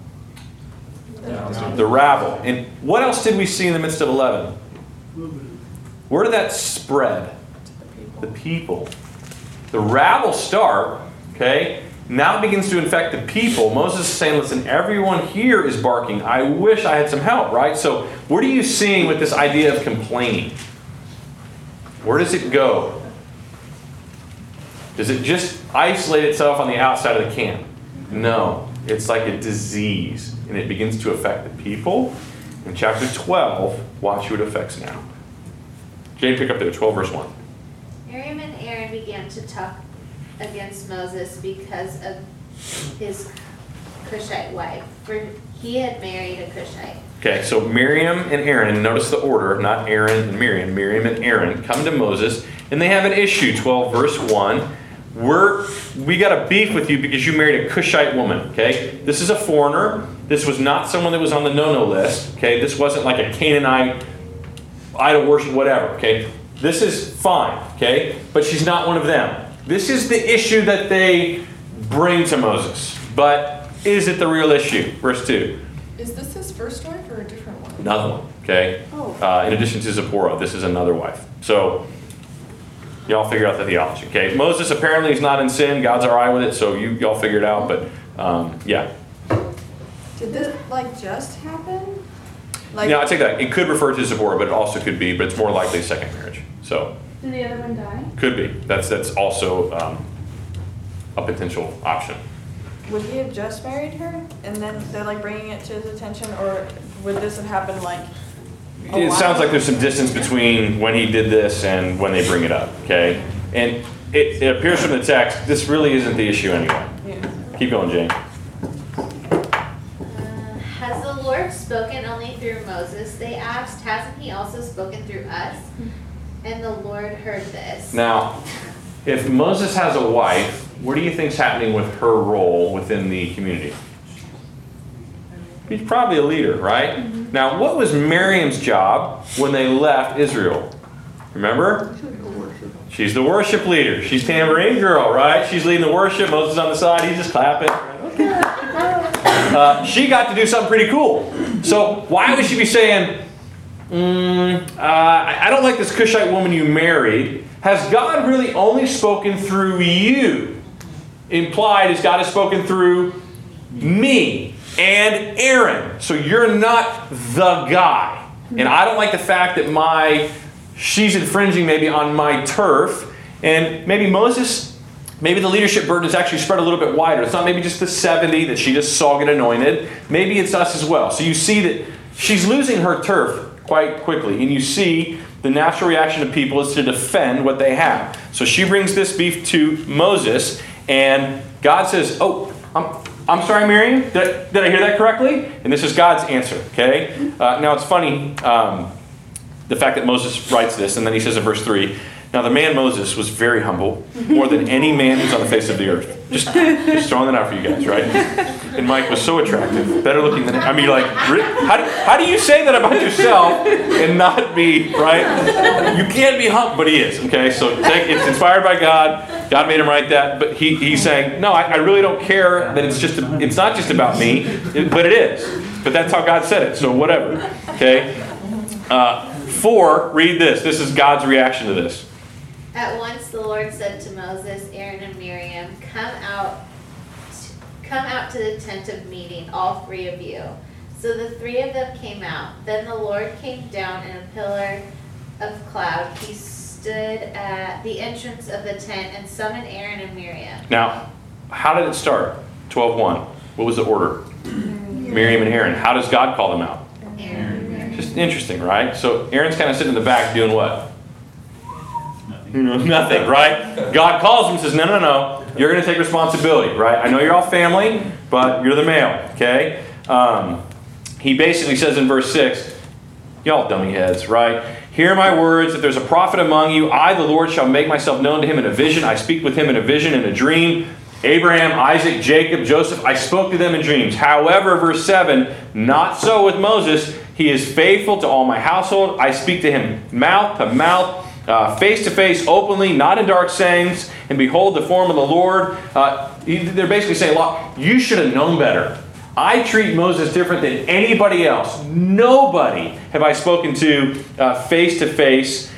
Speaker 1: The rabble. And what else did we see in the midst of eleven? Where did that spread? The people. The rabble start, okay? Now it begins to infect the people. Moses is saying, listen, everyone here is barking. I wish I had some help, right? So what are you seeing with this idea of complaining? Where does it go? Does it just isolate itself on the outside of the camp? No. It's like a disease, and it begins to affect the people. In chapter twelve, watch who it affects now. Jane, pick up there, twelve verse one.
Speaker 4: Miriam and Aaron began to talk against Moses because of his Cushite wife, for he had married a Cushite.
Speaker 1: Okay, so Miriam and Aaron, and notice the order, not Aaron and Miriam. Miriam and Aaron come to Moses, and they have an issue, twelve verse one. We're, we got a beef with you because you married a Cushite woman, okay? This is a foreigner. This was not someone that was on the no-no list, okay? This wasn't like a Canaanite, idol worship, whatever, okay? This is fine, okay? But she's not one of them. This is the issue that they bring to Moses. But is it the real issue? Verse two.
Speaker 3: Is this his first wife or a different one?
Speaker 1: Another one, okay?
Speaker 3: Oh.
Speaker 1: Uh, in addition to Zipporah, this is another wife. So, y'all figure out the theology, okay? Moses apparently is not in sin. God's all right with it, so you, y'all figure it out. But, um, yeah.
Speaker 2: Did this, like, just happen? Like,
Speaker 1: Yeah, I take that. It could refer to Zipporah, but it also could be, but it's more likely second marriage. So,
Speaker 11: Did the other one die?
Speaker 1: could be. That's that's also um, a potential option.
Speaker 2: would he have just married her, and then they're like bringing it to his attention, or would this have happened like? a
Speaker 1: It
Speaker 2: while
Speaker 1: sounds like
Speaker 2: ago?
Speaker 1: there's some distance between when he did this and when they bring it up, okay? And it, it appears from the text, this really isn't the issue anyway.
Speaker 2: Yeah.
Speaker 1: Keep going, Jane.
Speaker 4: Uh, Has the Lord spoken only through Moses? They asked, hasn't he also spoken through us? And the Lord heard this.
Speaker 1: Now, if Moses has a wife, what do you think's happening with her role within the community? He's probably a leader, right? Mm-hmm. Now, what was Miriam's job when they left Israel? Remember? She's the worship leader. She's tambourine girl, right? She's leading the worship. Moses on the side. He's just clapping. Uh, she got to do something pretty cool. So why would she be saying, mm, uh, I don't like this Cushite woman you married. Has God really only spoken through you? Implied is God has spoken through me and Aaron. So you're not the guy. And I don't like the fact that my she's infringing maybe on my turf. And maybe Moses, maybe the leadership burden is actually spread a little bit wider. It's not maybe just the seventy that she just saw get anointed. Maybe it's us as well. So you see that she's losing her turf quite quickly. And you see the natural reaction of people is to defend what they have. So she brings this beef to Moses, and God says, oh, I'm, I'm sorry, Miriam. Did I, did I hear that correctly? And this is God's answer, okay? Uh, now, it's funny, um, the fact that Moses writes this, and then he says in verse three, now the man Moses was very humble, more than any man who's on the face of the earth. Just, just throwing that out for you guys, right? And Mike was so attractive, better looking than I mean, like, how do, how do you say that about yourself and not be, right? You can't be humble, but he is, okay? So take, it's inspired by God. God made him write that, but he, he's saying, no, I, I really don't care that it's just, a, it's not just about me, it, but it is. But that's how God said it, so whatever, okay? Uh, four, read this. This is God's reaction to this.
Speaker 4: At once the Lord said to Moses, Aaron, and Miriam, Come out, come out to the tent of meeting, all three of you. So the three of them came out. Then the Lord came down in a pillar of cloud. He stood at the entrance of the tent and summoned Aaron and Miriam.
Speaker 1: Now, how did it start? twelve one. What was the order? Miriam and Aaron. How does God call them out?
Speaker 4: Aaron.
Speaker 1: Just interesting, right? So Aaron's kind of sitting in the back doing what? You know, nothing, right? God calls him and says, no, no, no. You're going to take responsibility, right? I know you're all family, but you're the male, okay? Um, he basically says in verse six, y'all dummy heads, right? Hear my words. If there's a prophet among you, I, the Lord, shall make myself known to him in a vision. I speak with him in a vision and a dream. Abraham, Isaac, Jacob, Joseph, I spoke to them in dreams. However, verse seven, not so with Moses. He is faithful to all my household. I speak to him mouth to mouth, uh, face to face, openly, not in dark sayings. And behold, the form of the Lord. Uh, they're basically saying, look, you should have known better. I treat Moses different than anybody else. Nobody have I spoken to uh, face to face.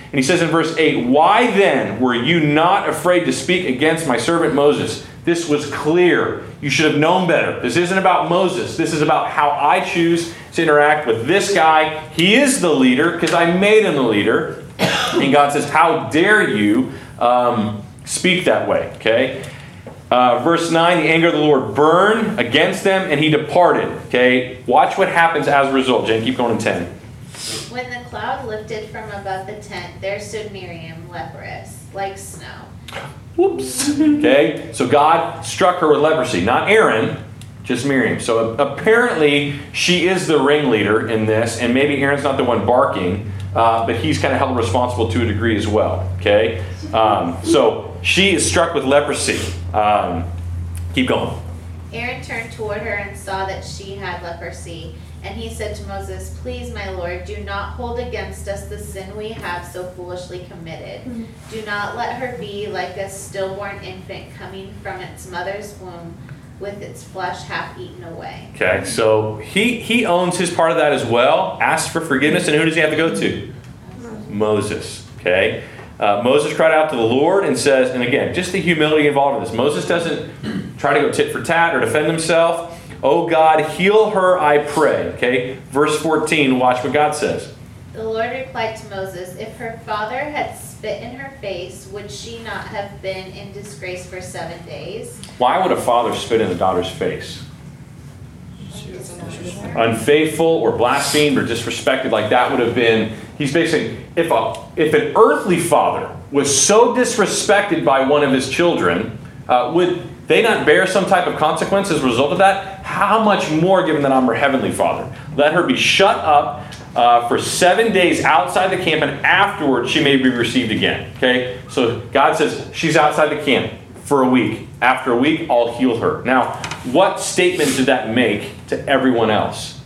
Speaker 1: And he says in verse eight, why then were you not afraid to speak against my servant Moses? This was clear. You should have known better. This isn't about Moses. This is about how I choose to interact with this guy. He is the leader because I made him the leader. And God says, how dare you um, speak that way? Okay. Uh, verse nine, the anger of the Lord burned against them and he departed. Okay. Watch what happens as a result. Jen, keep going in ten.
Speaker 4: When the cloud lifted from above the tent, there stood Miriam, leprous, like snow.
Speaker 1: Whoops. Okay, so God struck her with leprosy. Not Aaron, just Miriam. So apparently she is the ringleader in this, and maybe Aaron's not the one barking, uh, but he's kind of held responsible to a degree as well. Okay, um, so she is struck with leprosy. Um, keep going.
Speaker 4: Aaron turned toward her and saw that she had leprosy. And he said to Moses, please, my Lord, do not hold against us the sin we have so foolishly committed. Mm-hmm. Do not let her be like a stillborn infant coming from its mother's womb with its flesh half eaten away.
Speaker 1: Okay, so he, he owns his part of that as well, asks for forgiveness, and who does he have to go to? Mm-hmm. Moses. Okay, uh, Moses cried out to the Lord and says, and again, just the humility involved in this. Moses doesn't try to go tit for tat or defend himself. Oh God, heal her, I pray. Okay, verse fourteen, watch what God says.
Speaker 4: The Lord replied to Moses, if her father had spit in her face, would she not have been in disgrace for seven days?
Speaker 1: Why would a father spit in a daughter's face? Unfaithful or blasphemed or disrespected, like that would have been, he's basically, if, a, if an earthly father was so disrespected by one of his children, uh, would they not bear some type of consequence as a result of that? How much more given that I'm her heavenly Father? Let her be shut up uh, for seven days outside the camp, and afterwards she may be received again. Okay? So God says she's outside the camp for a week. After a week, I'll heal her. Now, what statement did that make to everyone else?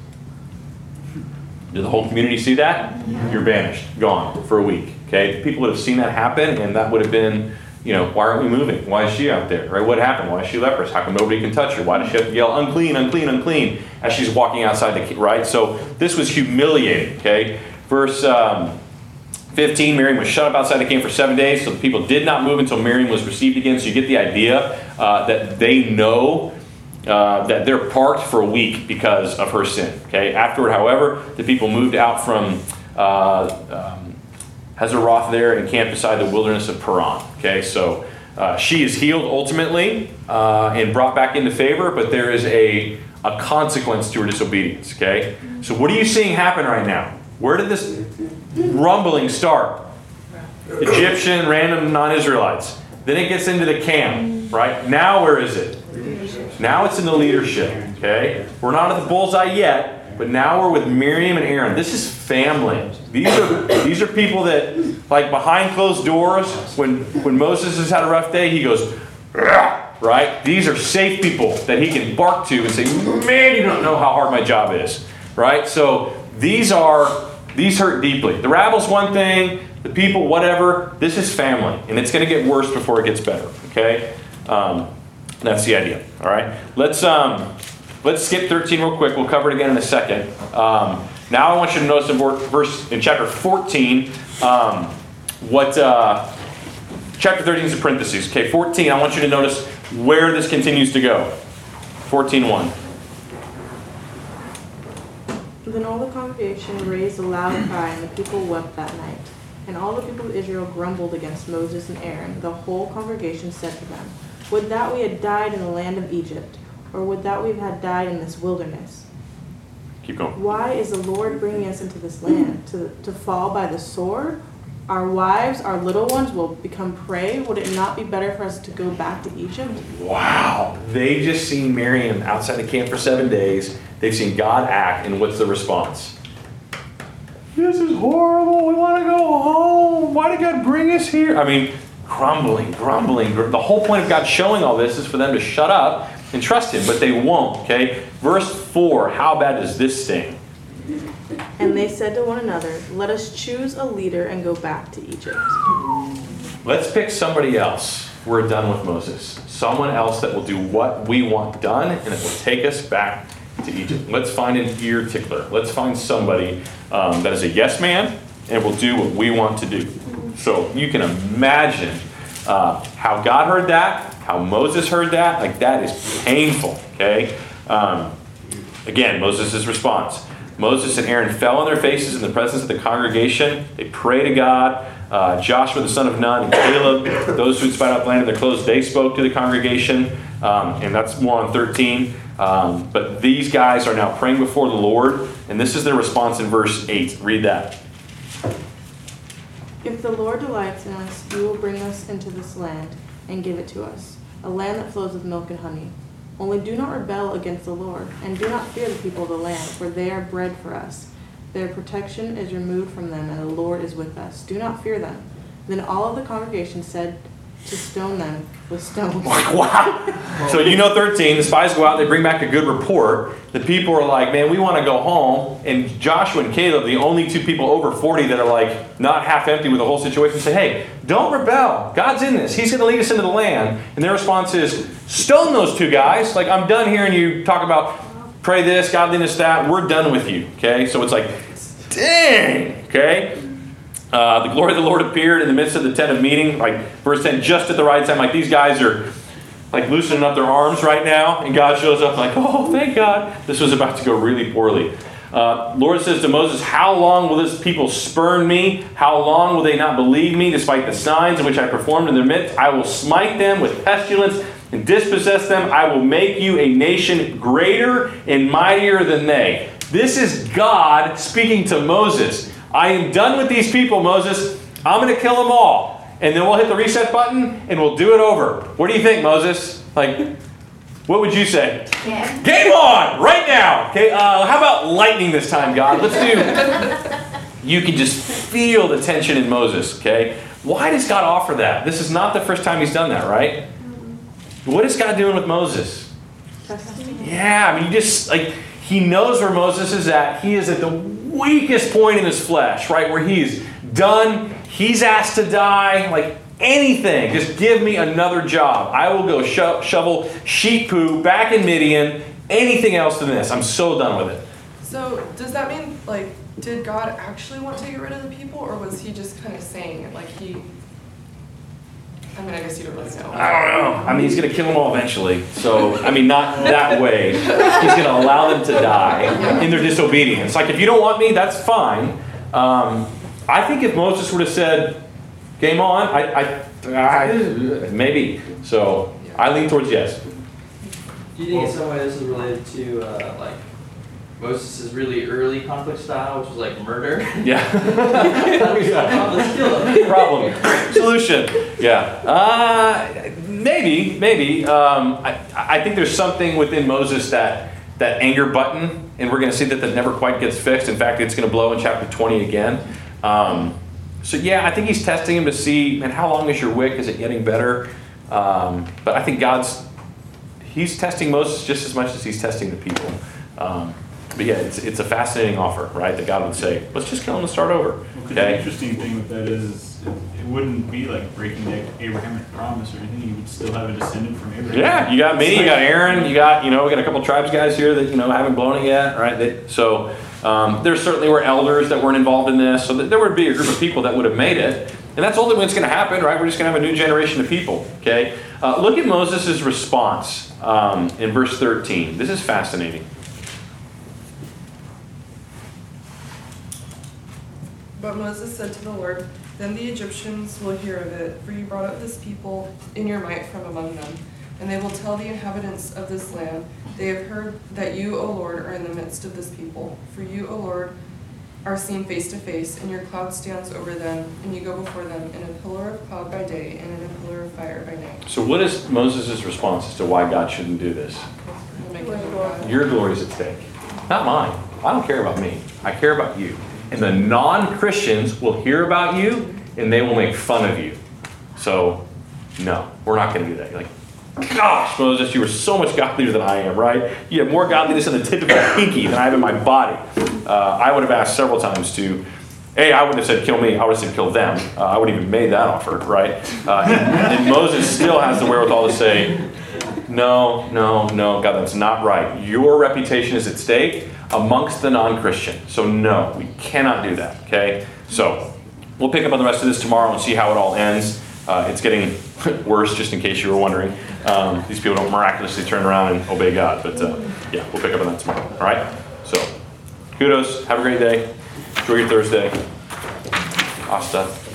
Speaker 1: Did the whole community see that? Yeah. You're banished, gone for a week. Okay? People would have seen that happen, and that would have been, you know, why aren't we moving? Why is she out there? Right? What happened? Why is she leprous? How come nobody can touch her? Why does she have to yell, unclean, unclean, unclean, as she's walking outside the, right? So this was humiliating, okay? Verse um, fifteen, Miriam was shut up outside the camp for seven days, so the people did not move until Miriam was received again. So you get the idea uh, that they know uh, that they're parked for a week because of her sin, okay? Afterward, however, the people moved out from uh, um, Hazeroth there and camped beside the wilderness of Paran. Okay, so uh, she is healed ultimately uh, and brought back into favor, but there is a, a consequence to her disobedience. Okay, so what are you seeing happen right now? Where did this rumbling start? Egyptian, random non-Israelites. Then it gets into the camp, right? Now where is it? Now it's in the leadership. Okay, we're not at the bullseye yet. But now we're with Miriam and Aaron. This is family. These are these are people that, like behind closed doors, when, when Moses has had a rough day, he goes, right? These are safe people that he can bark to and say, man, you don't know how hard my job is, right? So these are, these hurt deeply. The rabble's one thing, the people, whatever. This is family, and it's going to get worse before it gets better, okay? Um, that's the idea, all right? Let's... Um, Let's skip thirteen real quick. We'll cover it again in a second. Um, now I want you to notice in verse in chapter fourteen um, what uh, chapter thirteen is in parentheses. Okay, fourteen. I want you to notice where this continues to go. fourteen one.
Speaker 7: Then all the congregation raised a loud cry, and the people wept that night. And all the people of Israel grumbled against Moses and Aaron. The whole congregation said to them, would that we had died in the land of Egypt, or would that we had died in this wilderness?
Speaker 1: Keep going.
Speaker 7: Why is the Lord bringing us into this land? To, to fall by the sword? Our wives, our little ones will become prey? Would it not be better for us to go back to Egypt?
Speaker 1: Wow. They just seen Miriam outside the camp for seven days. They've seen God act, and what's the response? This is horrible. We want to go home. Why did God bring us here? I mean, grumbling, grumbling. The whole point of God showing all this is for them to shut up and trust Him, but they won't, okay? Verse four, how bad does this sting?
Speaker 7: And they said to one another, let us choose a leader and go back to Egypt.
Speaker 1: Let's pick somebody else. We're done with Moses. Someone else that will do what we want done, and it will take us back to Egypt. Let's find an ear tickler. Let's find somebody um, that is a yes man, and we'll do what we want to do. So you can imagine uh, how God heard that, how Moses heard that. Like, that is painful, okay? Um, again, Moses' response. Moses and Aaron fell on their faces in the presence of the congregation. They prayed to God. Uh, Joshua the son of Nun and Caleb, those who spied out the land of their clothes, they spoke to the congregation. Um, and that's more on thirteen. Um, but these guys are now praying before the Lord. And this is their response in verse eight. Read that.
Speaker 7: If the Lord delights in us, he will bring us into this land and give it to us, a land that flows with milk and honey. Only do not rebel against the Lord, and do not fear the people of the land, for they are bread for us. Their protection is removed from them, and the Lord is with us. Do not fear them. Then all of the congregation said to stone them with stones.
Speaker 1: Wow. So you know thirteen, the spies go out, they bring back a good report. The people are like, man, we want to go home. And Joshua and Caleb, the only two people over forty that are like not half empty with the whole situation, say, hey, don't rebel. God's in this. He's going to lead us into the land. And their response is, stone those two guys. Like, I'm done hearing you talk about pray this, godliness that. We're done with you. Okay? So it's like, dang. Okay? Uh, the glory of the Lord appeared in the midst of the tent of meeting. Like, verse ten, just at the right time. Like, these guys are like loosening up their arms right now. And God shows up like, oh, thank God. This was about to go really poorly. Uh, Lord says to Moses, how long will this people spurn me? How long will they not believe me despite the signs in which I performed in their midst? I will smite them with pestilence and dispossess them. I will make you a nation greater and mightier than they. This is God speaking to Moses. I am done with these people, Moses. I'm going to kill them all. And then we'll hit the reset button and we'll do it over. What do you think, Moses? Like, what would you say?
Speaker 4: Yeah.
Speaker 1: Game on! Right now! Okay, uh, how about lightning this time, God? Let's do... You can just feel the tension in Moses, okay? Why does God offer that? This is not the first time he's done that, right? What is God doing with Moses? Yeah, I mean, you just, like, he knows where Moses is at. He is at the weakest point in his flesh, right? Where he's done, he's asked to die, like, anything, just give me another job. I will go sho- shovel sheep poo back in Midian. Anything else than this. I'm so done with it.
Speaker 3: So does that mean, like, did God actually want to get rid of the people, or was he just kind of saying it? Like, he... I mean, I guess you don't really know.
Speaker 1: I don't know. I mean, he's going to kill them all eventually. So, I mean, not that way. He's going to allow them to die in their disobedience. Like, if you don't want me, that's fine. Um, I think if Moses would have said, game on, I, I, I maybe. So, I lean towards yes.
Speaker 12: Do you think in some way this is related to, uh, like, Moses' really early conflict style, which was like murder?
Speaker 1: Yeah.
Speaker 12: Let's kill him.
Speaker 1: Problem. Solution. Yeah. Uh, maybe, maybe. Um, I, I think there's something within Moses that that anger button, and we're going to see that that never quite gets fixed. In fact, it's going to blow in chapter twenty again. Um, so yeah, I think he's testing him to see, man, how long is your wick? Is it getting better? Um, but I think God's, he's testing Moses just as much as he's testing the people. Um, But yeah, it's it's a fascinating offer, right? That God would say, let's just kill him and start over.
Speaker 5: Well, the
Speaker 1: Okay?
Speaker 5: interesting thing with that is, it, it wouldn't be like breaking the Abrahamic promise or anything. You would still have a descendant from Abraham.
Speaker 1: Yeah, you got me, you got Aaron, you got, you know, we got a couple tribes guys here that, you know, haven't blown it yet, right? They, so um, there certainly were elders that weren't involved in this. So that there would be a group of people that would have made it. And that's ultimately what's going to happen, right? We're just going to have a new generation of people, okay? Uh, look at Moses' response um, in verse thirteen. This is fascinating.
Speaker 3: But Moses said to the Lord, then the Egyptians will hear of it, for you brought up this people in your might from among them. And they will tell the inhabitants of this land, they have heard that you, O Lord, are in the midst of this people. For you, O Lord, are seen face to face, and your cloud stands over them, and you go before them in a pillar of cloud by day and in a pillar of fire by night.
Speaker 1: So what is Moses' response as to why God shouldn't do this? Your glory is at stake. Not mine. I don't care about me. I care about you. And the non-Christians will hear about you, and they will make fun of you. So, no, we're not going to do that. You're like, gosh, Moses, you were so much godlier than I am, right? You have more godliness in the tip of your pinky than I have in my body. Uh, I would have asked several times to, hey, I wouldn't have said kill me. I would have said kill them. Uh, I wouldn't even made that offer, right? Uh, and, and Moses still has the wherewithal to say, no, no, no, God, that's not right. Your reputation is at stake. amongst the non-Christian. So no, we cannot do that, okay? So we'll pick up on the rest of this tomorrow and see how it all ends. Uh, it's getting worse, just in case you were wondering. Um, these people don't miraculously turn around and obey God, but uh, yeah, we'll pick up on that tomorrow, all right? So kudos, have a great day, enjoy your Thursday. Hasta.